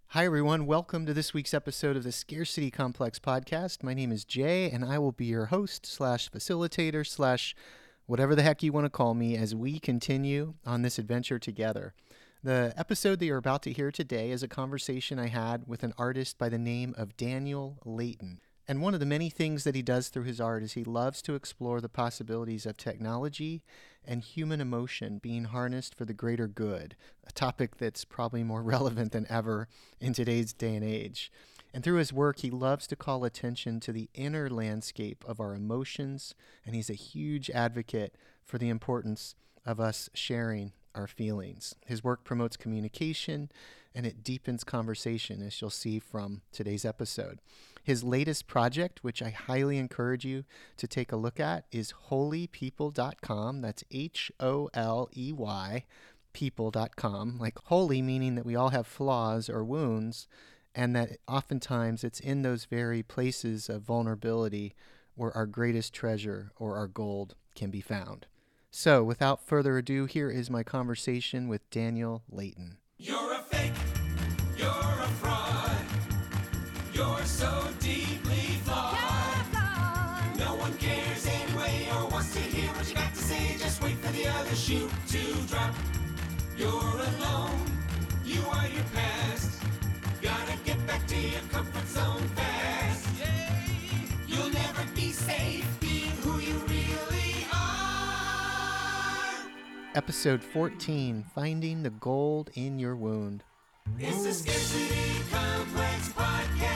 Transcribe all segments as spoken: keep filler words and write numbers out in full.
Hi, everyone. Welcome to this week's episode of the Scarcity Complex podcast. My name is Jay, and I will be your host slash facilitator slash whatever the heck you want to call me as we continue on this adventure together. The episode that you're about to hear today is a conversation I had with an artist by the name of Daniel Layton. And one of the many things that he does through his art is he loves to explore the possibilities of technology and human emotion being harnessed for the greater good, a topic that's probably more relevant than ever in today's day and age. And through his work, he loves to call attention to the inner landscape of our emotions, and he's a huge advocate for the importance of us sharing our feelings. His work promotes communication, and it deepens conversation, as you'll see from today's episode. His latest project, which I highly encourage you to take a look at, is holy people dot com. That's H O L E Y, people dot com. Like holy meaning that we all have flaws or wounds, and that oftentimes it's in those very places of vulnerability where our greatest treasure or our gold can be found. So, without further ado, here is my conversation with Daniel Layton. You're a fake, you're a fraud, you're so deeply flawed. No one cares anyway or wants to hear what you got to say. Just wait for the other shoe to drop. You're alone, you are your past. Gotta get back to your comfort zone fast. You'll never be safe being who you really are. Episode fourteen, Finding the Gold in Your Wound. It's the Scarcity Complex Podcast.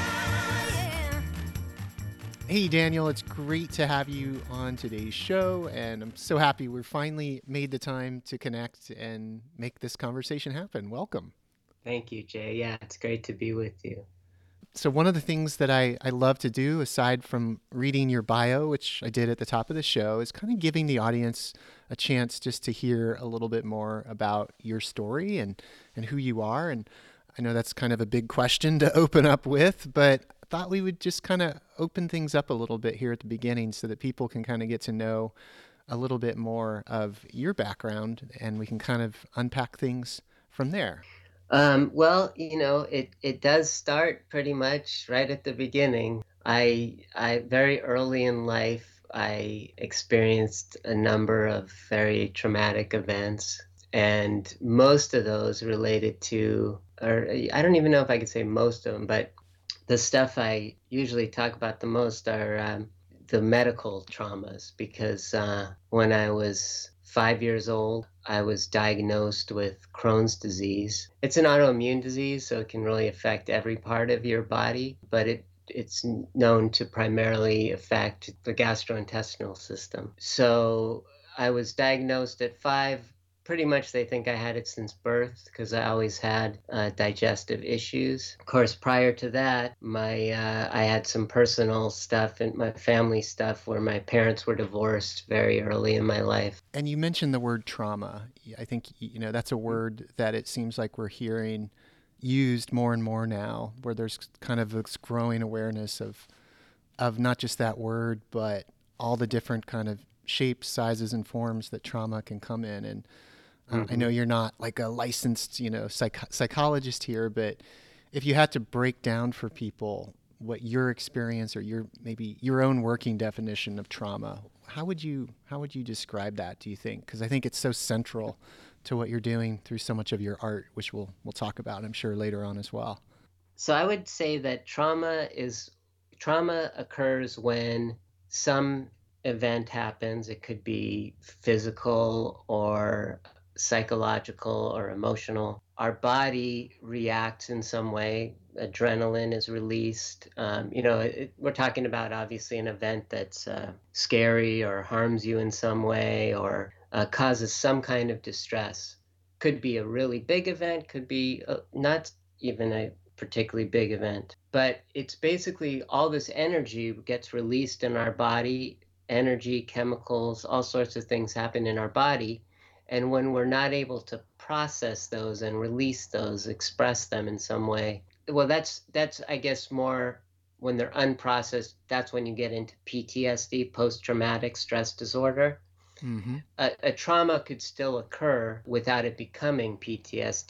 Hey, Daniel, it's great to have you on today's show, and I'm so happy we finally made the time to connect and make this conversation happen. Welcome. Thank you, Jay. Yeah, it's great to be with you. So one of the things that I, I love to do, aside from reading your bio, which I did at the top of the show, is kind of giving the audience a chance just to hear a little bit more about your story and, and who you are. And I know that's kind of a big question to open up with, but I thought we would just kind of open things up a little bit here at the beginning so that people can kind of get to know a little bit more of your background, and we can kind of unpack things from there. Um, well, you know, it, it does start pretty much right at the beginning. I, I very early in life, I experienced a number of very traumatic events, and most of those related to, or I don't even know if I could say most of them, but the stuff I usually talk about the most are um, the medical traumas, because uh, when I was five years old, I was diagnosed with Crohn's disease. It's an autoimmune disease, so it can really affect every part of your body, but it it's known to primarily affect the gastrointestinal system. So I was diagnosed at five. Pretty much they think I had it since birth because I always had uh, digestive issues. Of course, prior to that, my uh, I had some personal stuff and my family stuff where my parents were divorced very early in my life. And you mentioned the word trauma. I think, you know, that's a word that it seems like we're hearing used more and more now, where there's kind of this growing awareness of of not just that word, but all the different kind of shapes, sizes, and forms that trauma can come in. And uh, mm-hmm. I know you're not like a licensed, you know, psych- psychologist here, but if you had to break down for people what your experience or your maybe your own working definition of trauma, how would you how would you describe that, do you think? Because I think it's so central to what you're doing through so much of your art, which we'll we'll talk about, I'm sure, later on as well. So I would say that trauma is trauma occurs when some event happens. It could be physical or psychological or emotional. Our body reacts in some way. Adrenaline is released. Um, you know, it, we're talking about obviously an event that's uh, scary or harms you in some way or uh, causes some kind of distress. Could be a really big event, could be uh, not even a particularly big event. But it's basically all this energy gets released in our body, energy, chemicals, all sorts of things happen in our body. And when we're not able to process those and release those, express them in some way, well, that's, that's I guess, more when they're unprocessed, that's when you get into P T S D, post-traumatic stress disorder. Mm-hmm. A, a trauma could still occur without it becoming P T S D.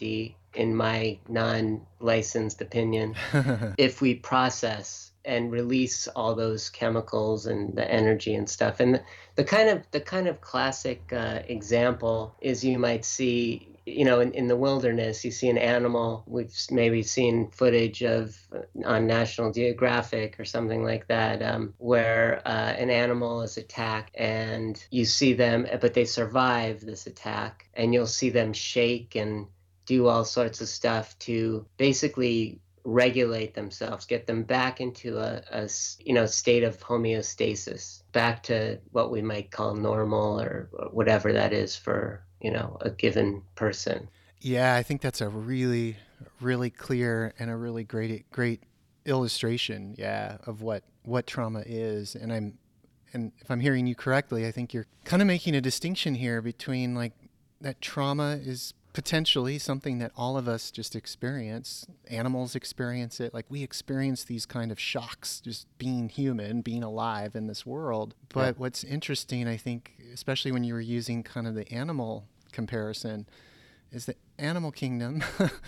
in my non-licensed opinion, if we process and release all those chemicals and the energy and stuff. And the, the kind of the kind of classic uh, example is you might see, you know, in, in the wilderness, you see an animal. We've maybe seen footage of uh, on National Geographic or something like that, um, where uh, an animal is attacked and you see them, but they survive this attack, and you'll see them shake and do all sorts of stuff to basically regulate themselves, get them back into a, a you know state of homeostasis, back to what we might call normal, or, or whatever that is for you know a given person. Yeah, I think that's a really, really clear and a really great, great illustration. Yeah, of what what trauma is, and I'm, and if I'm hearing you correctly, I think you're kind of making a distinction here between like that trauma is potentially something that all of us just experience. Animals experience it. Like we experience these kind of shocks just being human, being alive in this world. Yeah. But what's interesting, I think, especially when you were using kind of the animal comparison, is the animal kingdom,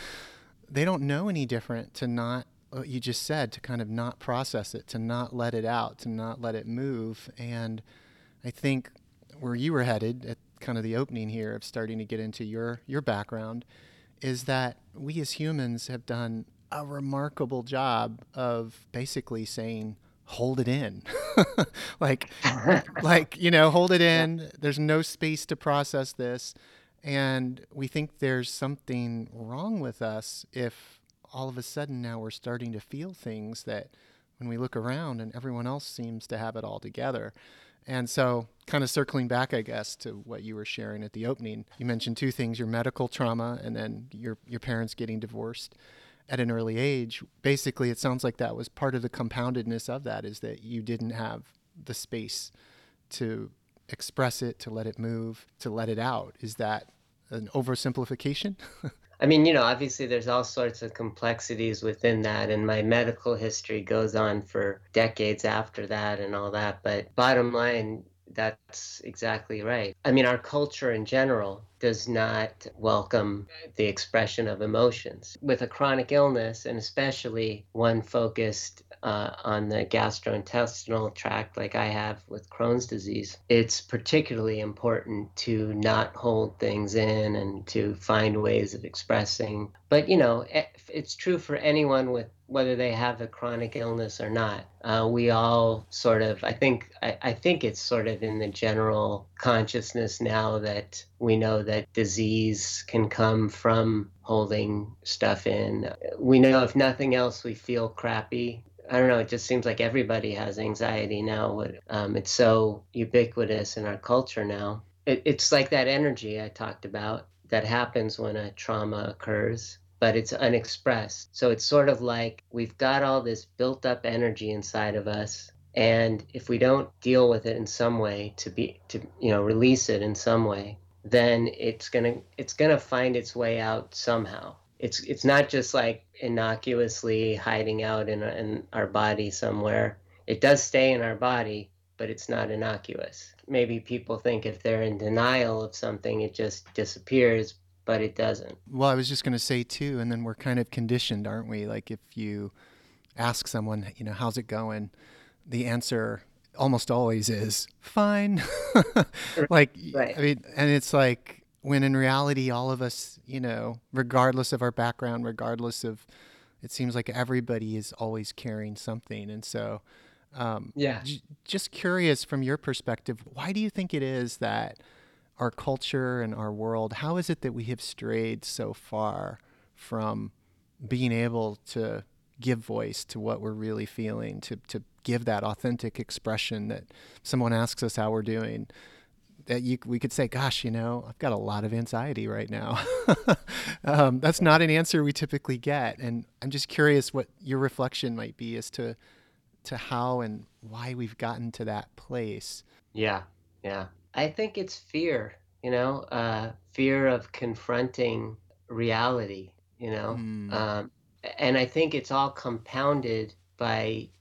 they don't know any different to not, what you just said, to kind of not process it, to not let it out, to not let it move. And I think where you were headed at kind of the opening here of starting to get into your your background is that we as humans have done a remarkable job of basically saying hold it in. like like you know hold it Yeah. in, there's no space to process this, and we think there's something wrong with us if all of a sudden now we're starting to feel things that when we look around and everyone else seems to have it all together. And so, kind of circling back, I guess, to what you were sharing at the opening, you mentioned two things: your medical trauma, and then your your parents getting divorced at an early age. Basically, it sounds like that was part of the compoundedness of that, is that you didn't have the space to express it, to let it move, to let it out. Is that an oversimplification? I mean, you know, obviously there's all sorts of complexities within that, and my medical history goes on for decades after that and all that. But bottom line, that's exactly right. I mean, our culture in general does not welcome the expression of emotions. With a chronic illness, and especially one focused uh, on the gastrointestinal tract, like I have with Crohn's disease, it's particularly important to not hold things in and to find ways of expressing. But, you know, e- it's true for anyone with whether they have a chronic illness or not. Uh, we all sort of, I think, I, I think it's sort of in the general consciousness now that we know that disease can come from holding stuff in. We know, if nothing else, we feel crappy. I don't know. It just seems like everybody has anxiety now. Um, it's so ubiquitous in our culture now. It, it's like that energy I talked about that happens when a trauma occurs, but it's unexpressed. So it's sort of like we've got all this built up energy inside of us. And if we don't deal with it in some way, to be to you know release it in some way, then it's gonna it's gonna find its way out somehow. It's it's not just like innocuously hiding out in, in our body somewhere. It does stay in our body, but it's not innocuous. Maybe people think if they're in denial of something, it just disappears, but it doesn't. Well, I was just going to say too, and then we're kind of conditioned, aren't we? Like if you ask someone, you know, how's it going? The answer almost always is fine. like, Right. I mean, and it's like when in reality, all of us, you know, regardless of our background, regardless of, it seems like everybody is always carrying something. And so, um, Yeah. j- just curious from your perspective, why do you think it is that our culture and our world, how is it that we have strayed so far from being able to give voice to what we're really feeling, to, to give that authentic expression that someone asks us how we're doing, that you, we could say, gosh, you know, I've got a lot of anxiety right now. um, that's not an answer we typically get. And I'm just curious what your reflection might be as to, to how and why we've gotten to that place. Yeah. Yeah. I think it's fear, you know, uh, fear of confronting reality, you know. Mm. Um, and I think it's all compounded by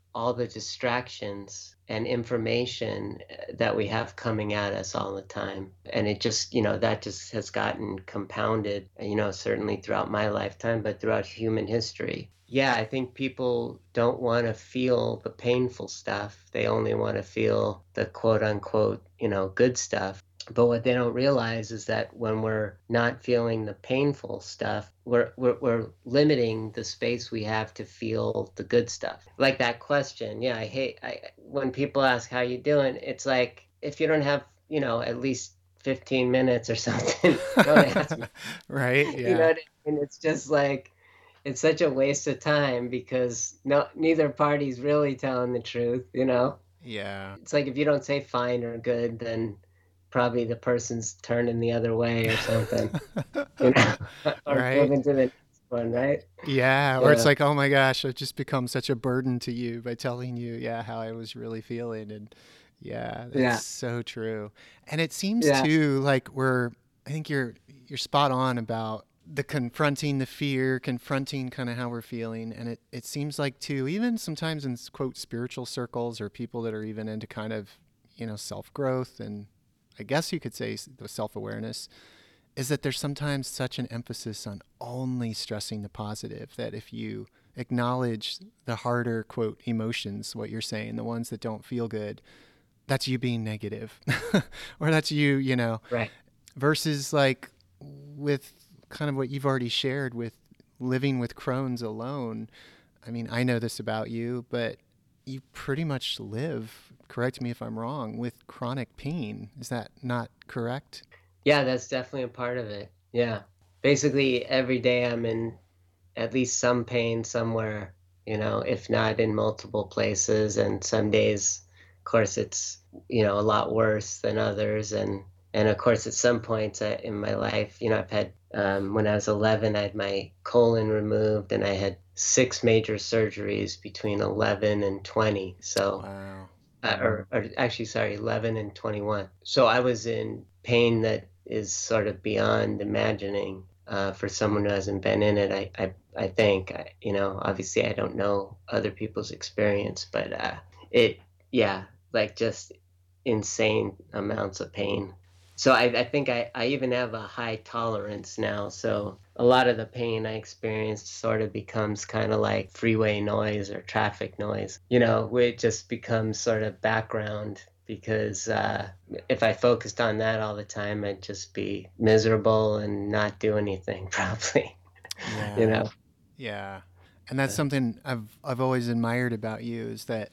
all the distractions and information uh, that we have coming at us all the time. And it just, you know, that just has gotten compounded, you know, certainly throughout my lifetime, but throughout human history. Yeah, I think people don't want to feel the painful stuff. They only want to feel the quote unquote, you know, good stuff. But what they don't realize is that when we're not feeling the painful stuff, we're, we're we're limiting the space we have to feel the good stuff. Like that question, yeah, I hate I when people ask how you doing, it's like if you don't have, you know, at least fifteen minutes or something, don't ask me. Right? You know Yeah. what I mean? It's just like it's such a waste of time because no neither party's really telling the truth, you know? Yeah. It's like if you don't say fine or good, then probably the person's turning the other way or something, you know, or Right? moving to the next one, right? Yeah, or it's Yeah, like, oh my gosh, I've just become such a burden to you by telling you, yeah, how I was really feeling. And yeah, that's yeah, so true. And it seems yeah, too like we're, I think you're you're spot on about the confronting the fear, confronting kind of how we're feeling. And it, it seems like too, even sometimes in quote spiritual circles or people that are even into kind of, you know, self growth and I guess you could say the self awareness is that there's sometimes such an emphasis on only stressing the positive that if you acknowledge the harder quote emotions, what you're saying, the ones that don't feel good, that's you being negative or that's you, you know, right. versus like with kind of what you've already shared with living with Crohn's alone. I mean, I know this about you, but you pretty much live, correct me if I'm wrong, with chronic pain. Is that not correct? Yeah, that's definitely a part of it. Yeah. Basically, every day I'm in at least some pain somewhere, you know, if not in multiple places. And some days, of course, it's, you know, a lot worse than others. And, and of course, at some points uh, in my life, you know, I've had, um, when I was eleven, I had my colon removed and I had six major surgeries between eleven and twenty. So, Wow. uh, or, or actually, sorry, eleven and twenty-one. So I was in pain that is sort of beyond imagining uh, for someone who hasn't been in it. I, I, I think, I, you know, obviously I don't know other people's experience, but uh, it, yeah, like just insane amounts of pain. So I, I think I, I even have a high tolerance now. So a lot of the pain I experienced sort of becomes kind of like freeway noise or traffic noise, you know, where it just becomes sort of background because uh, if I focused on that all the time, I'd just be miserable and not do anything probably, you Yeah. know. Yeah. And that's Uh, something I've I've always admired about you is that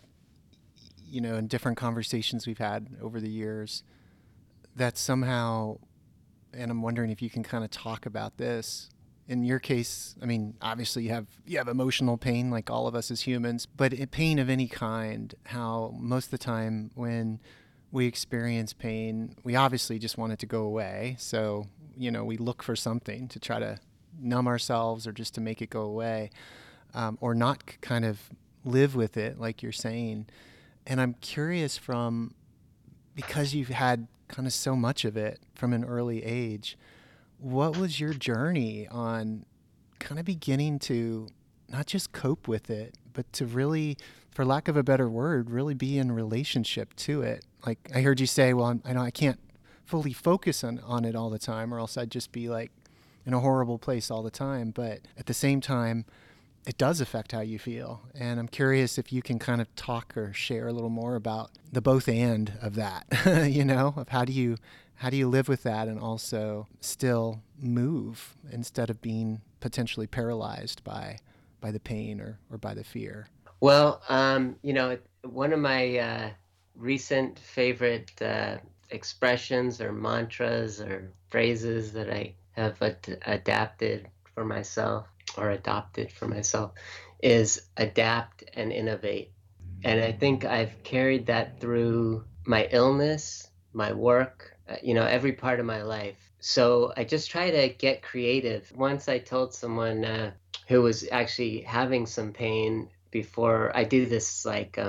you know in different conversations we've had over the years that somehow and I'm wondering if you can kind of talk about this. In your case, I mean, obviously you have you have emotional pain like all of us as humans, but pain of any kind, how most of the time when we experience pain, we obviously just want it to go away. So, you know, we look for something to try to numb ourselves or just to make it go away, um, or not kind of live with it, like you're saying. And I'm curious from because you've had kind of so much of it from an early age, what was your journey on kind of beginning to not just cope with it, but to really, for lack of a better word, really be in relationship to it? Like I heard you say, well, I'm, I know I can't fully focus on, on it all the time, or else I'd just be like in a horrible place all the time. But at the same time, it does affect how you feel. And I'm curious if you can kind of talk or share a little more about the both and of that, you know, of how do you how do you live with that and also still move instead of being potentially paralyzed by by the pain or, or by the fear. Well, um, you know, one of my uh, recent favorite uh, expressions or mantras or phrases that I have ad- adapted for myself or adopted for myself is adapt and innovate. And I think I've carried that through my illness, my work, uh, you know, every part of my life. So I just try to get creative. Once I told someone uh, who was actually having some pain before I do this like um,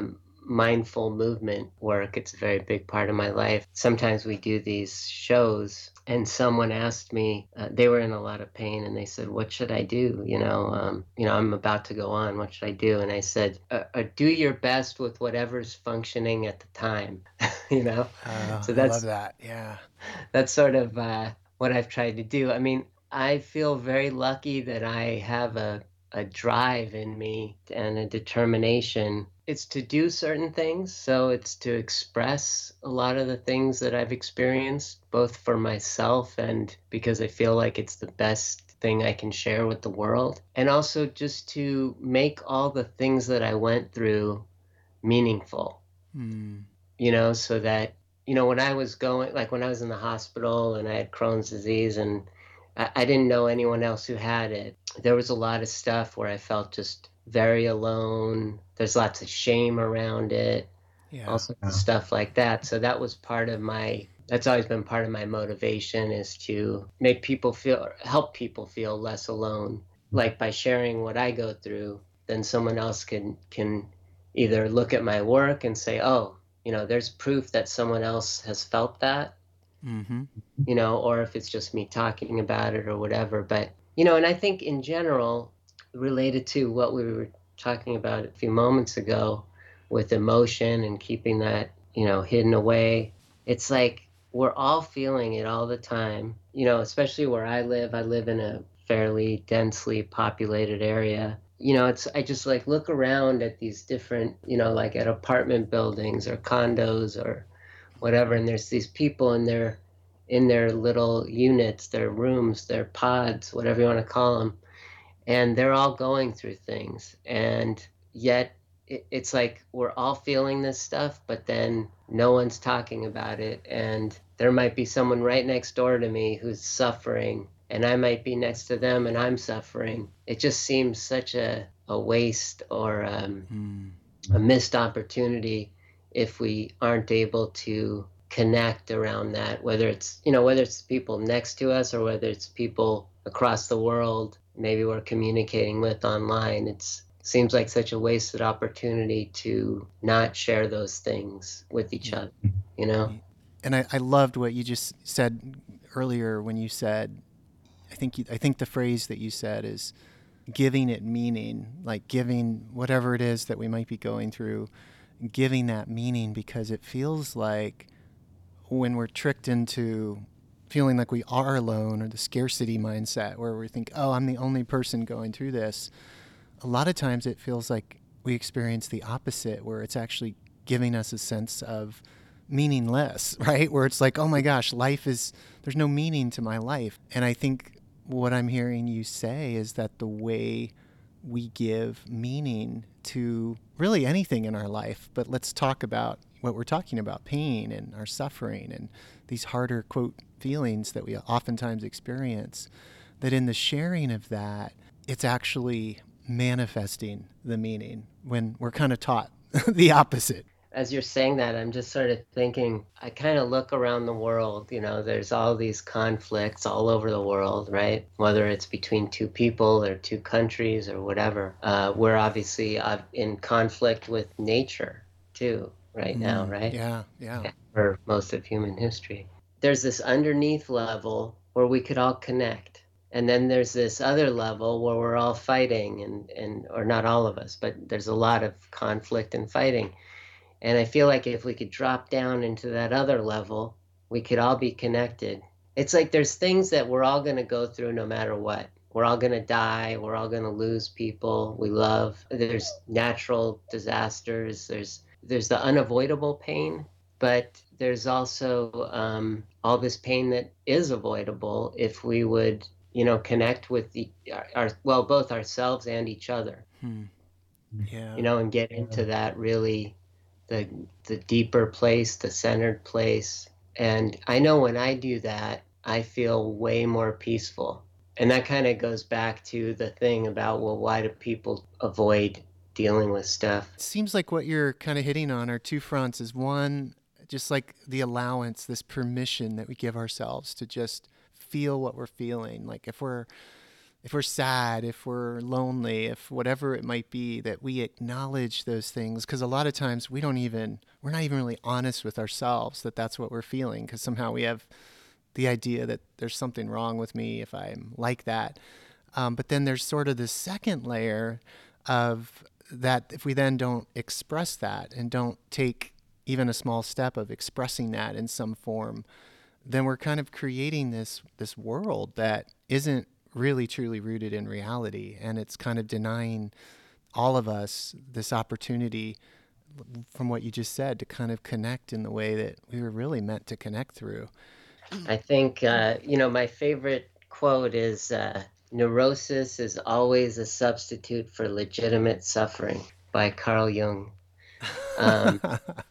mindful movement work. It's a very big part of my life. Sometimes we do these shows, and someone asked me, uh, they were in a lot of pain, and they said, "What should I do? You know, um, you know, I'm about to go on. What should I do?" And I said, uh, uh, "Do your best with whatever's functioning at the time." You know, Uh, so I love that's that. Yeah. that's sort of uh, what I've tried to do. I mean, I feel very lucky that I have a a drive in me and a determination. It's to do certain things, so it's to express a lot of the things that I've experienced, both for myself and because I feel like it's the best thing I can share with the world, and also just to make all the things that I went through meaningful, Mm. you know, so that, you know, when I was going, like when I was in the hospital and I had Crohn's disease and I, I didn't know anyone else who had it, there was a lot of stuff where I felt just very alone. There's lots of shame around it, all Yeah. sorts of stuff like that. So that was part of my, that's always been part of my motivation, is to make people feel, help people feel less alone. Like by sharing what I go through, then someone else can, can either look at my work and say, oh, you know, there's proof that someone else has felt that, Mm-hmm. you know, or if it's just me talking about it or whatever. But, you know, and I think in general, related to what we were talking about a few moments ago with emotion and keeping that, you know, hidden away, it's like we're all feeling it all the time, you know, especially where I live. I live in a fairly densely populated area. You know, it's, I just like look around at these different, you know, like at apartment buildings or condos or whatever, and there's these people in their in their little units, their rooms, their pods, whatever you want to call them, and they're all going through things, and yet it, it's like we're all feeling this stuff, but then no one's talking about it, and there might be someone right next door to me who's suffering, and I might be next to them and I'm suffering. It just seems such a, a waste or um, Mm. a missed opportunity if we aren't able to connect around that, whether it's, you know, whether it's people next to us or whether it's people across the world maybe we're communicating with online. It's seems like such a wasted opportunity to not share those things with each Yeah. other, you know? And I, I loved what you just said earlier when you said, I think you, I think the phrase that you said is giving it meaning, like giving whatever it is that we might be going through, giving that meaning, because it feels like when we're tricked into feeling like we are alone, or the scarcity mindset where we think, oh, I'm the only person going through this, a lot of times it feels like we experience the opposite, where it's actually giving us a sense of meaningless, right? Where it's like, oh my gosh, life is, there's no meaning to my life. And I think what I'm hearing you say is that the way we give meaning to really anything in our life, but let's talk about what we're talking about, pain and our suffering and these harder, quote, feelings that we oftentimes experience, that in the sharing of that, it's actually manifesting the meaning when we're kind of taught the opposite. As you're saying that, I'm just sort of thinking, I kind of look around the world, you know, there's all these conflicts all over the world, right? Whether it's between two people or two countries or whatever. Uh, we're obviously uh, in conflict with nature too, right now, Mm, right? yeah, yeah. Yeah, for most of human history. There's this underneath level where we could all connect. And then there's this other level where we're all fighting and, and or not all of us, but there's a lot of conflict and fighting. And I feel like if we could drop down into that other level, we could all be connected. It's like there's things that we're all going to go through no matter what. We're all going to die. We're all going to lose people we love. There's natural disasters. There's there's the unavoidable pain, but there's also um, all this pain that is avoidable if we would, you know, connect with the, our, our well, both ourselves and each other, Hmm. Yeah. you know, and get into that really the the deeper place, the centered place. And I know when I do that, I feel way more peaceful. And that kind of goes back to the thing about, well, why do people avoid dealing with stuff? It seems like what you're kind of hitting on are two fronts. Is one, just like the allowance, this permission that we give ourselves to just feel what we're feeling. Like if we're if we're sad, if we're lonely, if whatever it might be, that we acknowledge those things. Because a lot of times we don't even, we're not even really honest with ourselves that that's what we're feeling, because somehow we have the idea that there's something wrong with me if I'm like that. Um, but then there's sort of this second layer of that, if we then don't express that and don't take even a small step of expressing that in some form, then we're kind of creating this this world that isn't really truly rooted in reality, and it's kind of denying all of us this opportunity, from what you just said, to kind of connect in the way that we were really meant to connect through. I think, uh, you know, my favorite quote is uh, neurosis is always a substitute for legitimate suffering by Carl Jung. Um,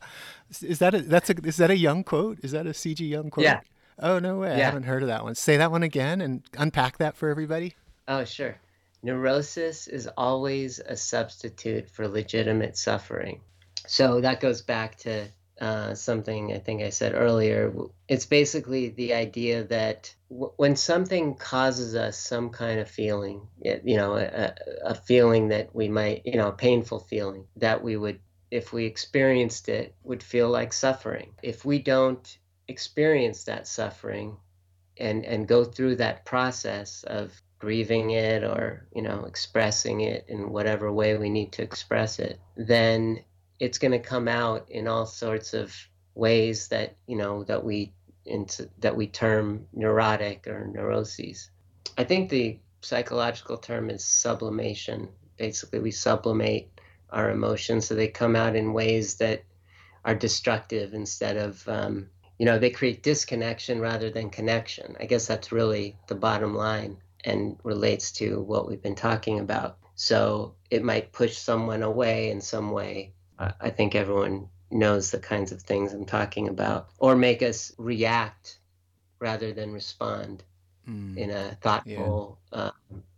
Is that a that's a is that a Young quote? Is that a C G Young yeah, quote? Oh, no way. I yeah. haven't heard of that one. Say that one again and unpack that for everybody. Oh, sure. Neurosis is always a substitute for legitimate suffering. So that goes back to uh, something I think I said earlier. It's basically the idea that w- when something causes us some kind of feeling, y- you know, a, a feeling that we might, you know, a painful feeling that we would, if we experienced it, would feel like suffering. If we don't experience that suffering and and go through that process of grieving it, or you know expressing it in whatever way we need to express it, then it's going to come out in all sorts of ways that you know that we into that we term neurotic or neuroses. I think the psychological term is sublimation. Basically, we sublimate our emotions so they come out in ways that are destructive instead of um, you know they create disconnection rather than connection. I guess that's really the bottom line and relates to what we've been talking about. So it might push someone away in some way. I I think everyone knows the kinds of things I'm talking about, or make us react rather than respond Mm, in a yeah. thoughtful uh,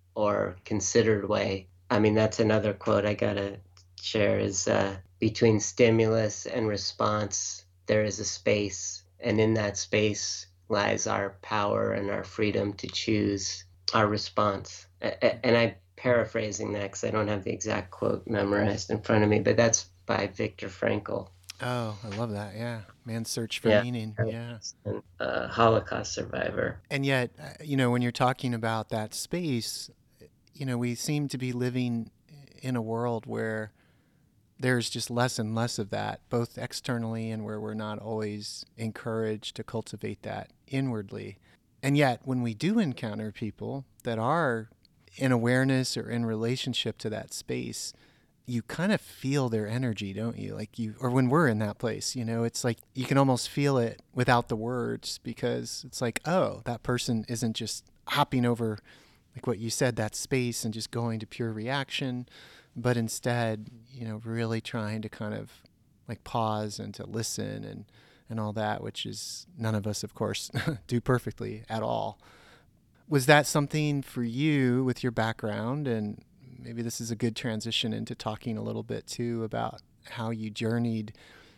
or considered way. I mean, that's another quote I gotta share is uh, between stimulus and response, there is a space. And in that space lies our power and our freedom to choose our response. And I'm paraphrasing that because I don't have the exact quote memorized in front of me, but that's by Viktor Frankl. Oh, I love that. Yeah. Man's search for Yeah. meaning. Yeah. And a Holocaust survivor. And yet, uh, you know, when you're talking about that space, you know, we seem to be living in a world where there's just less and less of that, both externally and where we're not always encouraged to cultivate that inwardly. And yet, when we do encounter people that are in awareness or in relationship to that space, you kind of feel their energy, don't you? Like you, or when we're in that place, you know, it's like you can almost feel it without the words, because it's like, oh, that person isn't just hopping over, like what you said, that space and just going to pure reaction, but instead, you know, really trying to kind of like pause and to listen and, and all that, which is none of us, of course, do perfectly at all. Was that something for you with your background? And maybe this is a good transition into talking a little bit too about how you journeyed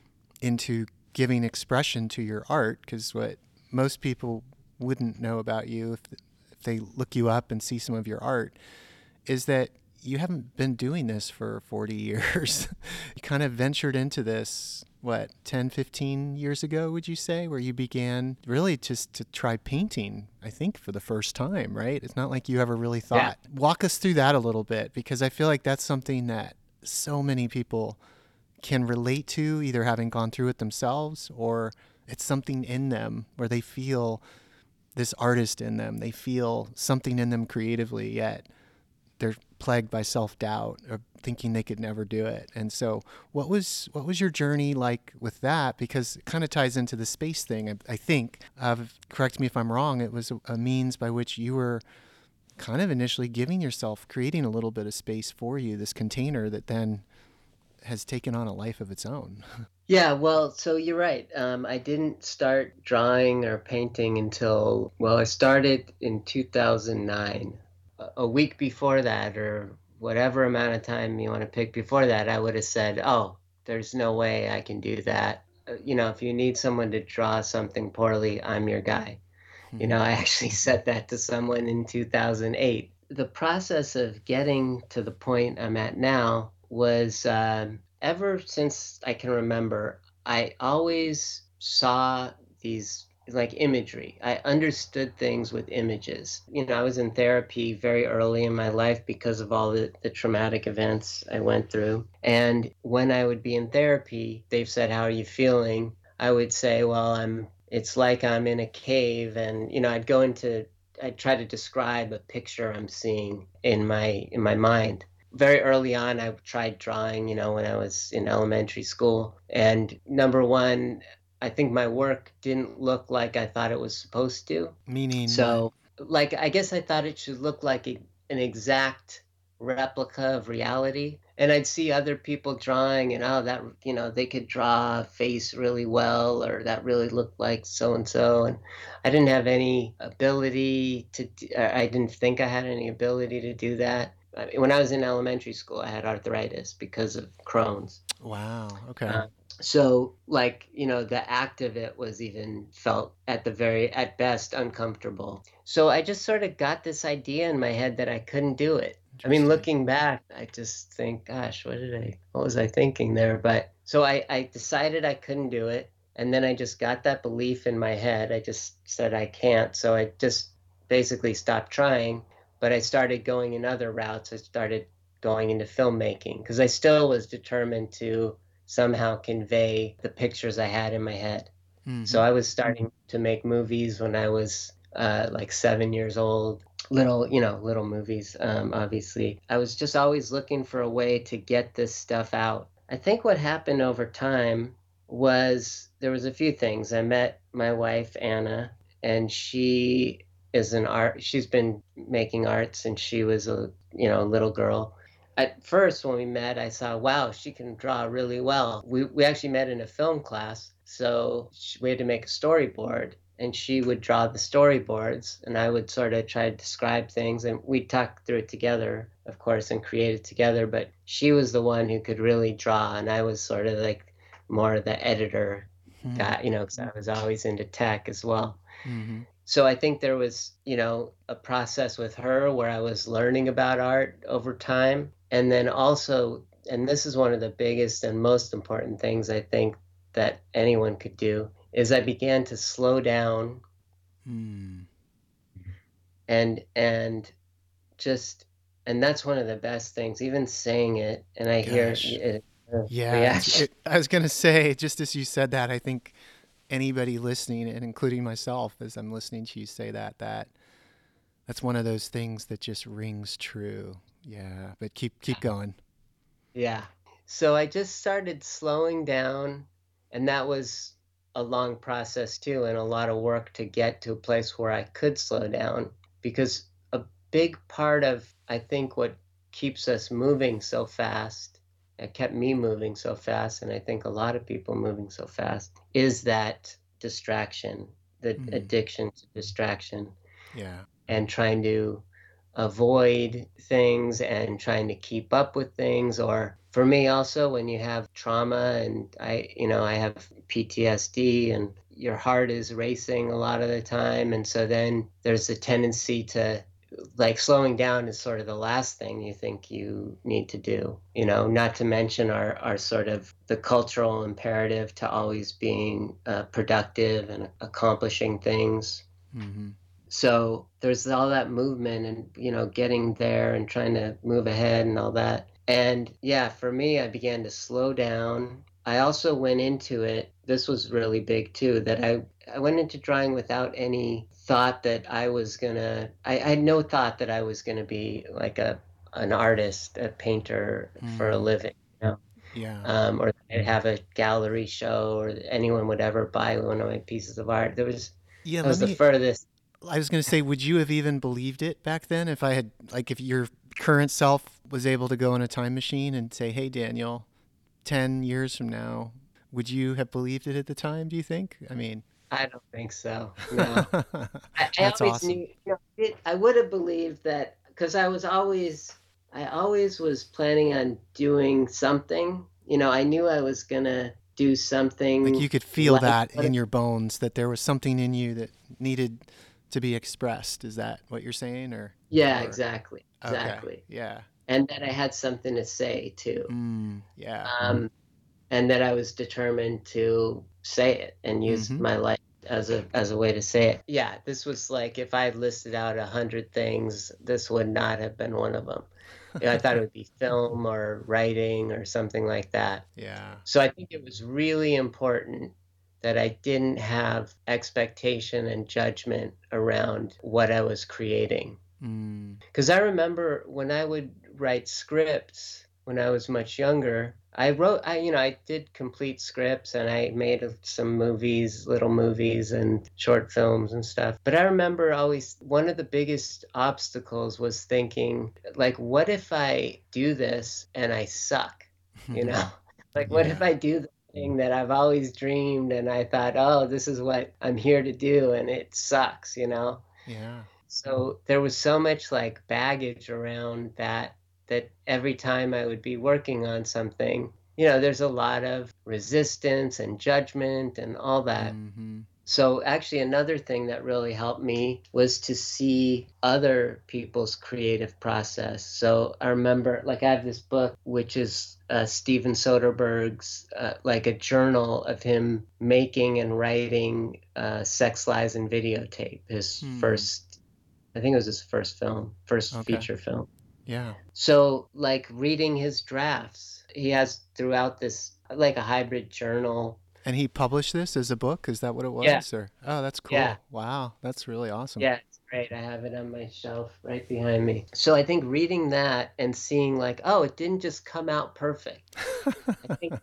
into giving expression to your art, because what most people wouldn't know about you, if, if they look you up and see some of your art, is that you haven't been doing this for forty years. You kind of ventured into this, what, ten, fifteen years ago, would you say, where you began really just to try painting, I think, for the first time, right? It's not like you ever really Yeah. thought. Walk us through that a little bit, because I feel like that's something that so many people can relate to, either having gone through it themselves, or it's something in them where they feel this artist in them. They feel something in them creatively, yet they're plagued by self-doubt or thinking they could never do it. And so what was what was your journey like with that? Because it kind of ties into the space thing, I, I think. Uh, correct me if I'm wrong. It was a, a means by which you were kind of initially giving yourself, creating a little bit of space for you, this container that then has taken on a life of its own. Yeah, well, so you're right. Um, I didn't start drawing or painting until, well, I started in two thousand nine. A a week before that, or whatever amount of time you want to pick before that, I would have said, oh, there's no way I can do that. Uh, You know, if you need someone to draw something poorly, I'm your guy. You know, I actually said that to someone in two thousand eight. the process of getting to the point I'm at now was um, ever since I can remember, I always saw these like imagery. I understood things with images. You know, I was in therapy very early in my life because of all the, the traumatic events I went through. And when I would be in therapy, they've said, "How are you feeling?" I would say, "Well, I'm, it's like I'm in a cave." And, you know, I'd go into, I'd try to describe a picture I'm seeing in my in my mind. Very early on, I tried drawing, you know, when I was in elementary school. And number one, I think my work didn't look like I thought it was supposed to. Meaning what? So, like, I guess I thought it should look like a, an exact replica of reality. And I'd see other people drawing, and oh, that, you know, they could draw a face really well, or that really looked like so and so. And I didn't have any ability to, d- uh, I didn't think I had any ability to do that. I mean, when I was in elementary school, I had arthritis because of Crohn's. Wow. Okay. Uh, so, like, you know, the act of it was even felt at the very, at best, uncomfortable. So I just sort of got this idea in my head that I couldn't do it. I mean, Interesting. looking back, I just think, gosh, what did I, what was I thinking there? But so I, I decided I couldn't do it. And then I just got that belief in my head. I just said I can't. So I just basically stopped trying. But I started going in other routes. I started going into filmmaking because I still was determined to somehow convey the pictures I had in my head. Mm-hmm. So I was starting to make movies when I was uh, like seven years old. Little, you know, little movies, um, obviously. I was just always looking for a way to get this stuff out. I think what happened over time was there was a few things. I met my wife, Anna, and she is an art, she's been making art since she was a, you know, little girl. At first, when we met, I saw, wow, she can draw really well. We, we actually met in a film class, so sh- we had to make a storyboard, and she would draw the storyboards, and I would sort of try to describe things, and we'd talk through it together, of course, and create it together. But she was the one who could really draw, and I was sort of like more the editor guy, you know, because I was always into tech as well. Mm-hmm. So I think there was, you know, a process with her where I was learning about art over time. And then also, and this is one of the biggest and most important things I think that anyone could do, is I began to slow down Mm. and and just, and that's one of the best things, even saying it, and I hear Gosh. it, uh, Yeah. It's, reaction. it, I was going to say, just as you said that, I think anybody listening, and including myself as I'm listening to you say that, that that's one of those things that just rings true. Yeah. But keep, keep going. Yeah. So I just started slowing down, and that was a long process too, and a lot of work to get to a place where I could slow down. Because a big part of, I think, what keeps us moving so fast, it kept me moving so fast, and I think a lot of people moving so fast, is that distraction, the Mm. addiction to distraction, Yeah. and trying to avoid things and trying to keep up with things. Or for me also, when you have trauma, and I, you know, I have P T S D, and your heart is racing a lot of the time, and so then there's a tendency to, like, slowing down is sort of the last thing you think you need to do, you know, not to mention our, our sort of the cultural imperative to always being uh, productive and accomplishing things. Mm-hmm. So there's all that movement, and, you know, getting there and trying to move ahead and all that. And yeah, for me, I began to slow down. I also went into it, this was really big too, that I, I went into drawing without any thought that I was gonna, I, I had no thought that I was gonna be like a an artist, a painter for a Mm. living, you know, Yeah. um, or I'd have a gallery show, or anyone would ever buy one of my pieces of art. There was, Yeah. that Let was the me, furthest. I was going to say, would you have even believed it back then if I had, like, if your current self was able to go in a time machine and say, hey, Daniel, ten years from now, would you have believed it at the time, do you think? I mean, I don't think so. No. I, I that's always awesome. knew, you know, it, I would have believed that because I was always, I always was planning on doing something. You know, I knew I was gonna do Like something you could feel like that what, in your bones that there was something in you that needed to be expressed. Is that what you're saying? Or, Yeah, or exactly, okay, exactly. yeah. And that I had something to say too. Mm, yeah. Um, and that I was determined to say it and use Mm-hmm. my life as a as a way to say it. Yeah, this was like if I had listed out a hundred things, this would not have been one of them. Yeah, I thought it would be film or writing or something like that. Yeah. So I think it was really important that I didn't have expectation and judgment around what I was creating. Mm, Because I remember when I would write scripts when I was much younger, I wrote, I, you know, I did complete scripts and I made a- some movies, little movies and short films and stuff. But I remember always one of the biggest obstacles was thinking, like, what if I do this and I suck? You know, like, what if yeah. I do the thing that I've always dreamed and I thought, oh, this is what I'm here to do and it sucks, you know? Yeah. So there was so much like baggage around that that every time I would be working on something, you know, there's a lot of resistance and judgment and all that. Mm-hmm. So actually another thing that really helped me was to see other people's creative process. So I remember like I have this book which is uh, Steven Soderbergh's uh, like a journal of him making and writing uh, Sex Lies and Videotape, his Hmm. first I think it was his first film, first Okay. feature film. Yeah. So, like reading his drafts, he has throughout this like a hybrid journal. And he published this as a book? Is that what it Yeah, was? Or oh, that's yeah, cool. Wow, that's really awesome. yeah, it's great. I have it on my shelf right behind me. So I think reading that and seeing like, oh, it didn't just come out perfect. I think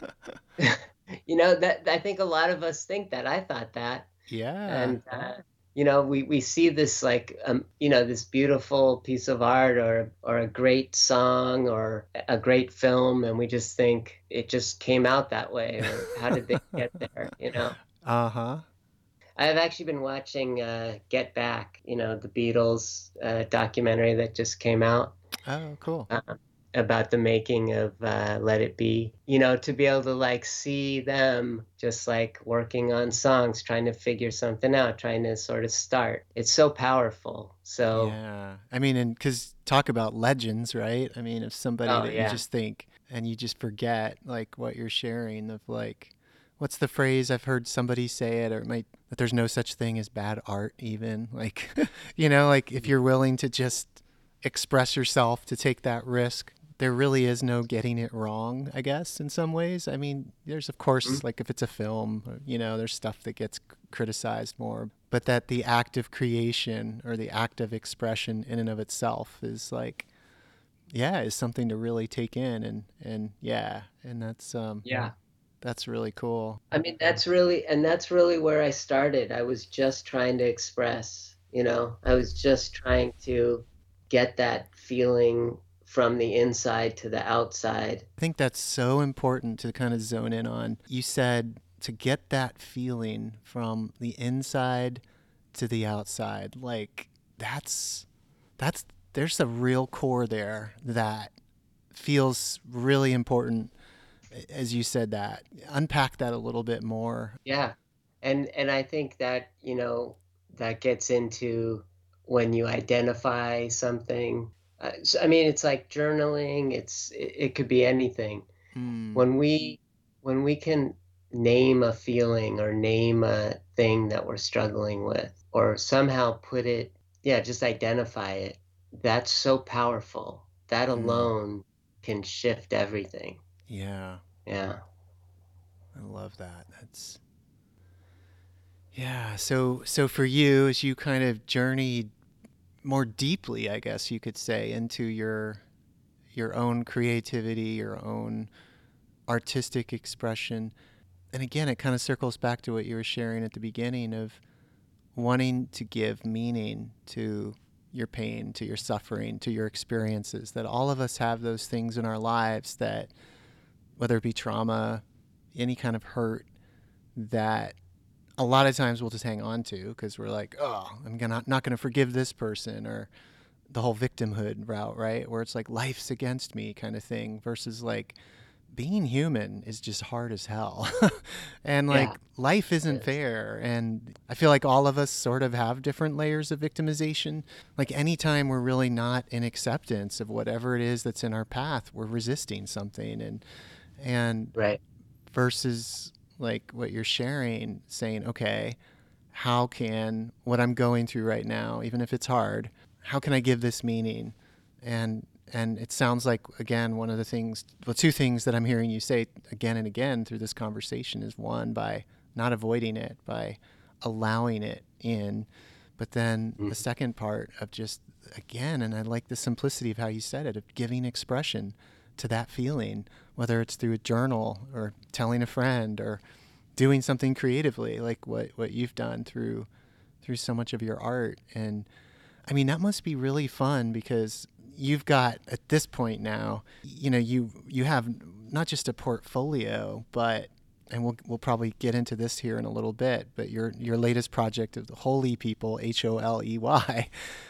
you know that I think a lot of us think that. I thought that. Yeah. And uh, you know we we see this like um, you know this beautiful piece of art or or a great song or a great film and we just think it just came out that way or how did they get there, you know. Uh-huh. I've actually been watching uh, Get Back, you know, the Beatles uh, documentary that just came out Oh, cool. um, about the making of uh, Let It Be. You know, to be able to like see them just like working on songs, trying to figure something out, trying to sort of start. It's so powerful. So, Yeah. I mean, and because talk about legends, right? I mean, if somebody oh that you yeah. just think and you just forget like what you're sharing of like, what's the phrase I've heard somebody say it or it might that there's no such thing as bad art even like, you know, like if you're willing to just express yourself to take that risk, there really is no getting it wrong, I guess, in some ways. I mean, there's, of Mhm. course, like if it's a film, uh, you know, there's stuff that gets criticized more, but that the act of creation or the act of expression in and of itself is like, yeah, is something to really take in. And, and yeah, and that's, um, Yeah. that's really cool. I mean, that's really, and that's really where I started. I was just trying to express, you know, I was just trying to get that feeling from the inside to the outside. I think that's so important to kind of zone in on. You said to get that feeling from the inside to the outside. Like that's that's there's a real core there that feels really important as you said that. Unpack that a little bit more. Yeah. And and I think that, you know, that gets into when you identify something. Uh, so, I mean, it's like journaling, it's it, it could be anything. Mm, When we when we can name a feeling or name a thing that we're struggling with or somehow put it, yeah, just identify it. That's so powerful. That mm, alone can shift everything. yeah, Yeah. I love that. That's yeah. So so for you as you kind of journeyed more deeply, I guess you could say, into your your own creativity, your own artistic expression. And again, it kind of circles back to what you were sharing at the beginning of wanting to give meaning to your pain, to your suffering, to your experiences. That all of us have those things in our lives that, whether it be trauma, any kind of hurt, that a lot of times we'll just hang on to because we're like, oh, I'm gonna, not going to forgive this person, or the whole victimhood route, right? Where it's like life's against me kind of thing versus like being human is just hard as hell. And like Yeah, life isn't it is. fair. And I feel like all of us sort of have different layers of victimization. Like anytime we're really not in acceptance of whatever it is that's in our path, we're resisting something. And, and Right. versus like what you're sharing, saying, okay, how can what I'm going through right now, even if it's hard, how can I give this meaning? And and it sounds like again one of the things, well, two things that I'm hearing you say again and again through this conversation is one, by not avoiding it, by allowing it in, but then Mm. the second part of just again, and I like the simplicity of how you said it, of giving expression to that feeling, whether it's through a journal or telling a friend or doing something creatively like what, what you've done through through so much of your art. And I mean that must be really fun because you've got at this point now, you know, you you have not just a portfolio, but and we'll we'll probably get into this here in a little bit, but your your latest project of the Holy People, H O L E Y,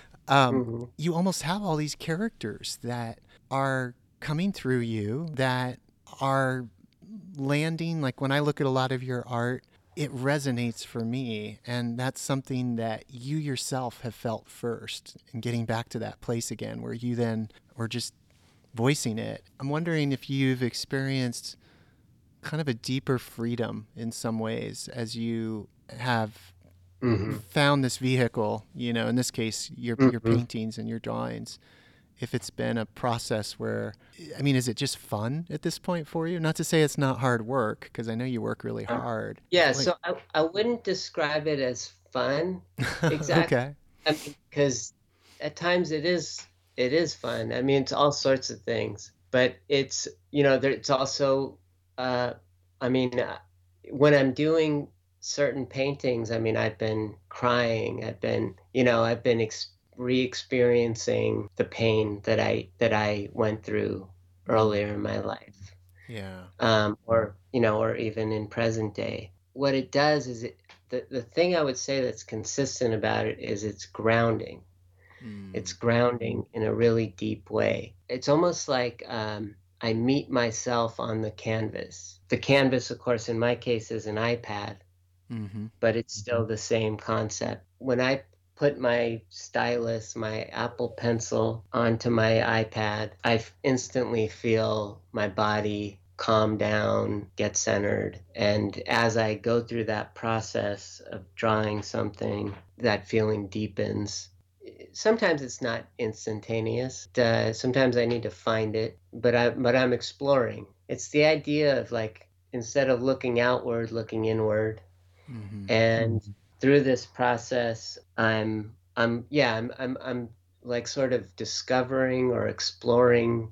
um, Mhm. you almost have all these characters that are coming through you that are landing. Like when I look at a lot of your art, it resonates for me. And that's something that you yourself have felt first, and getting back to that place again where you then were just voicing it. I'm wondering if you've experienced kind of a deeper freedom in some ways as you have Mhm. found this vehicle, you know, in this case, your, your Mhm. paintings and your drawings. If it's been a process where, I mean, is it just fun at this point for you? Not to say it's not hard work, because I know you work really Uh, hard. yeah, Like, so I I wouldn't describe it as fun exactly. okay. I mean, because at times it is it is fun. I mean, it's all sorts of things, but it's you know there it's also uh, I mean, uh, when I'm doing certain paintings, I mean, I've been crying. I've been you know I've been ex re-experiencing the pain that I that I went through Mm, earlier in my life, yeah. um, or you know, or even in present day. What it does is it the, the thing I would say that's consistent about it is it's grounding. It's Mm, grounding in a really deep way. It's almost like um, I meet myself on the canvas. The canvas, of course, in my case is an iPad, mm-hmm. but it's still the same concept. When I put my stylus, my Apple Pencil onto my iPad, I f- instantly feel my body calm down, get centered. And as I go through that process of drawing something, that feeling deepens. Sometimes it's not instantaneous. Uh, sometimes I need to find it, but I but I'm exploring. It's the idea of like instead of looking outward, looking inward, Mm-hmm. and through this process i'm i'm yeah i'm i'm, I'm like sort of discovering or exploring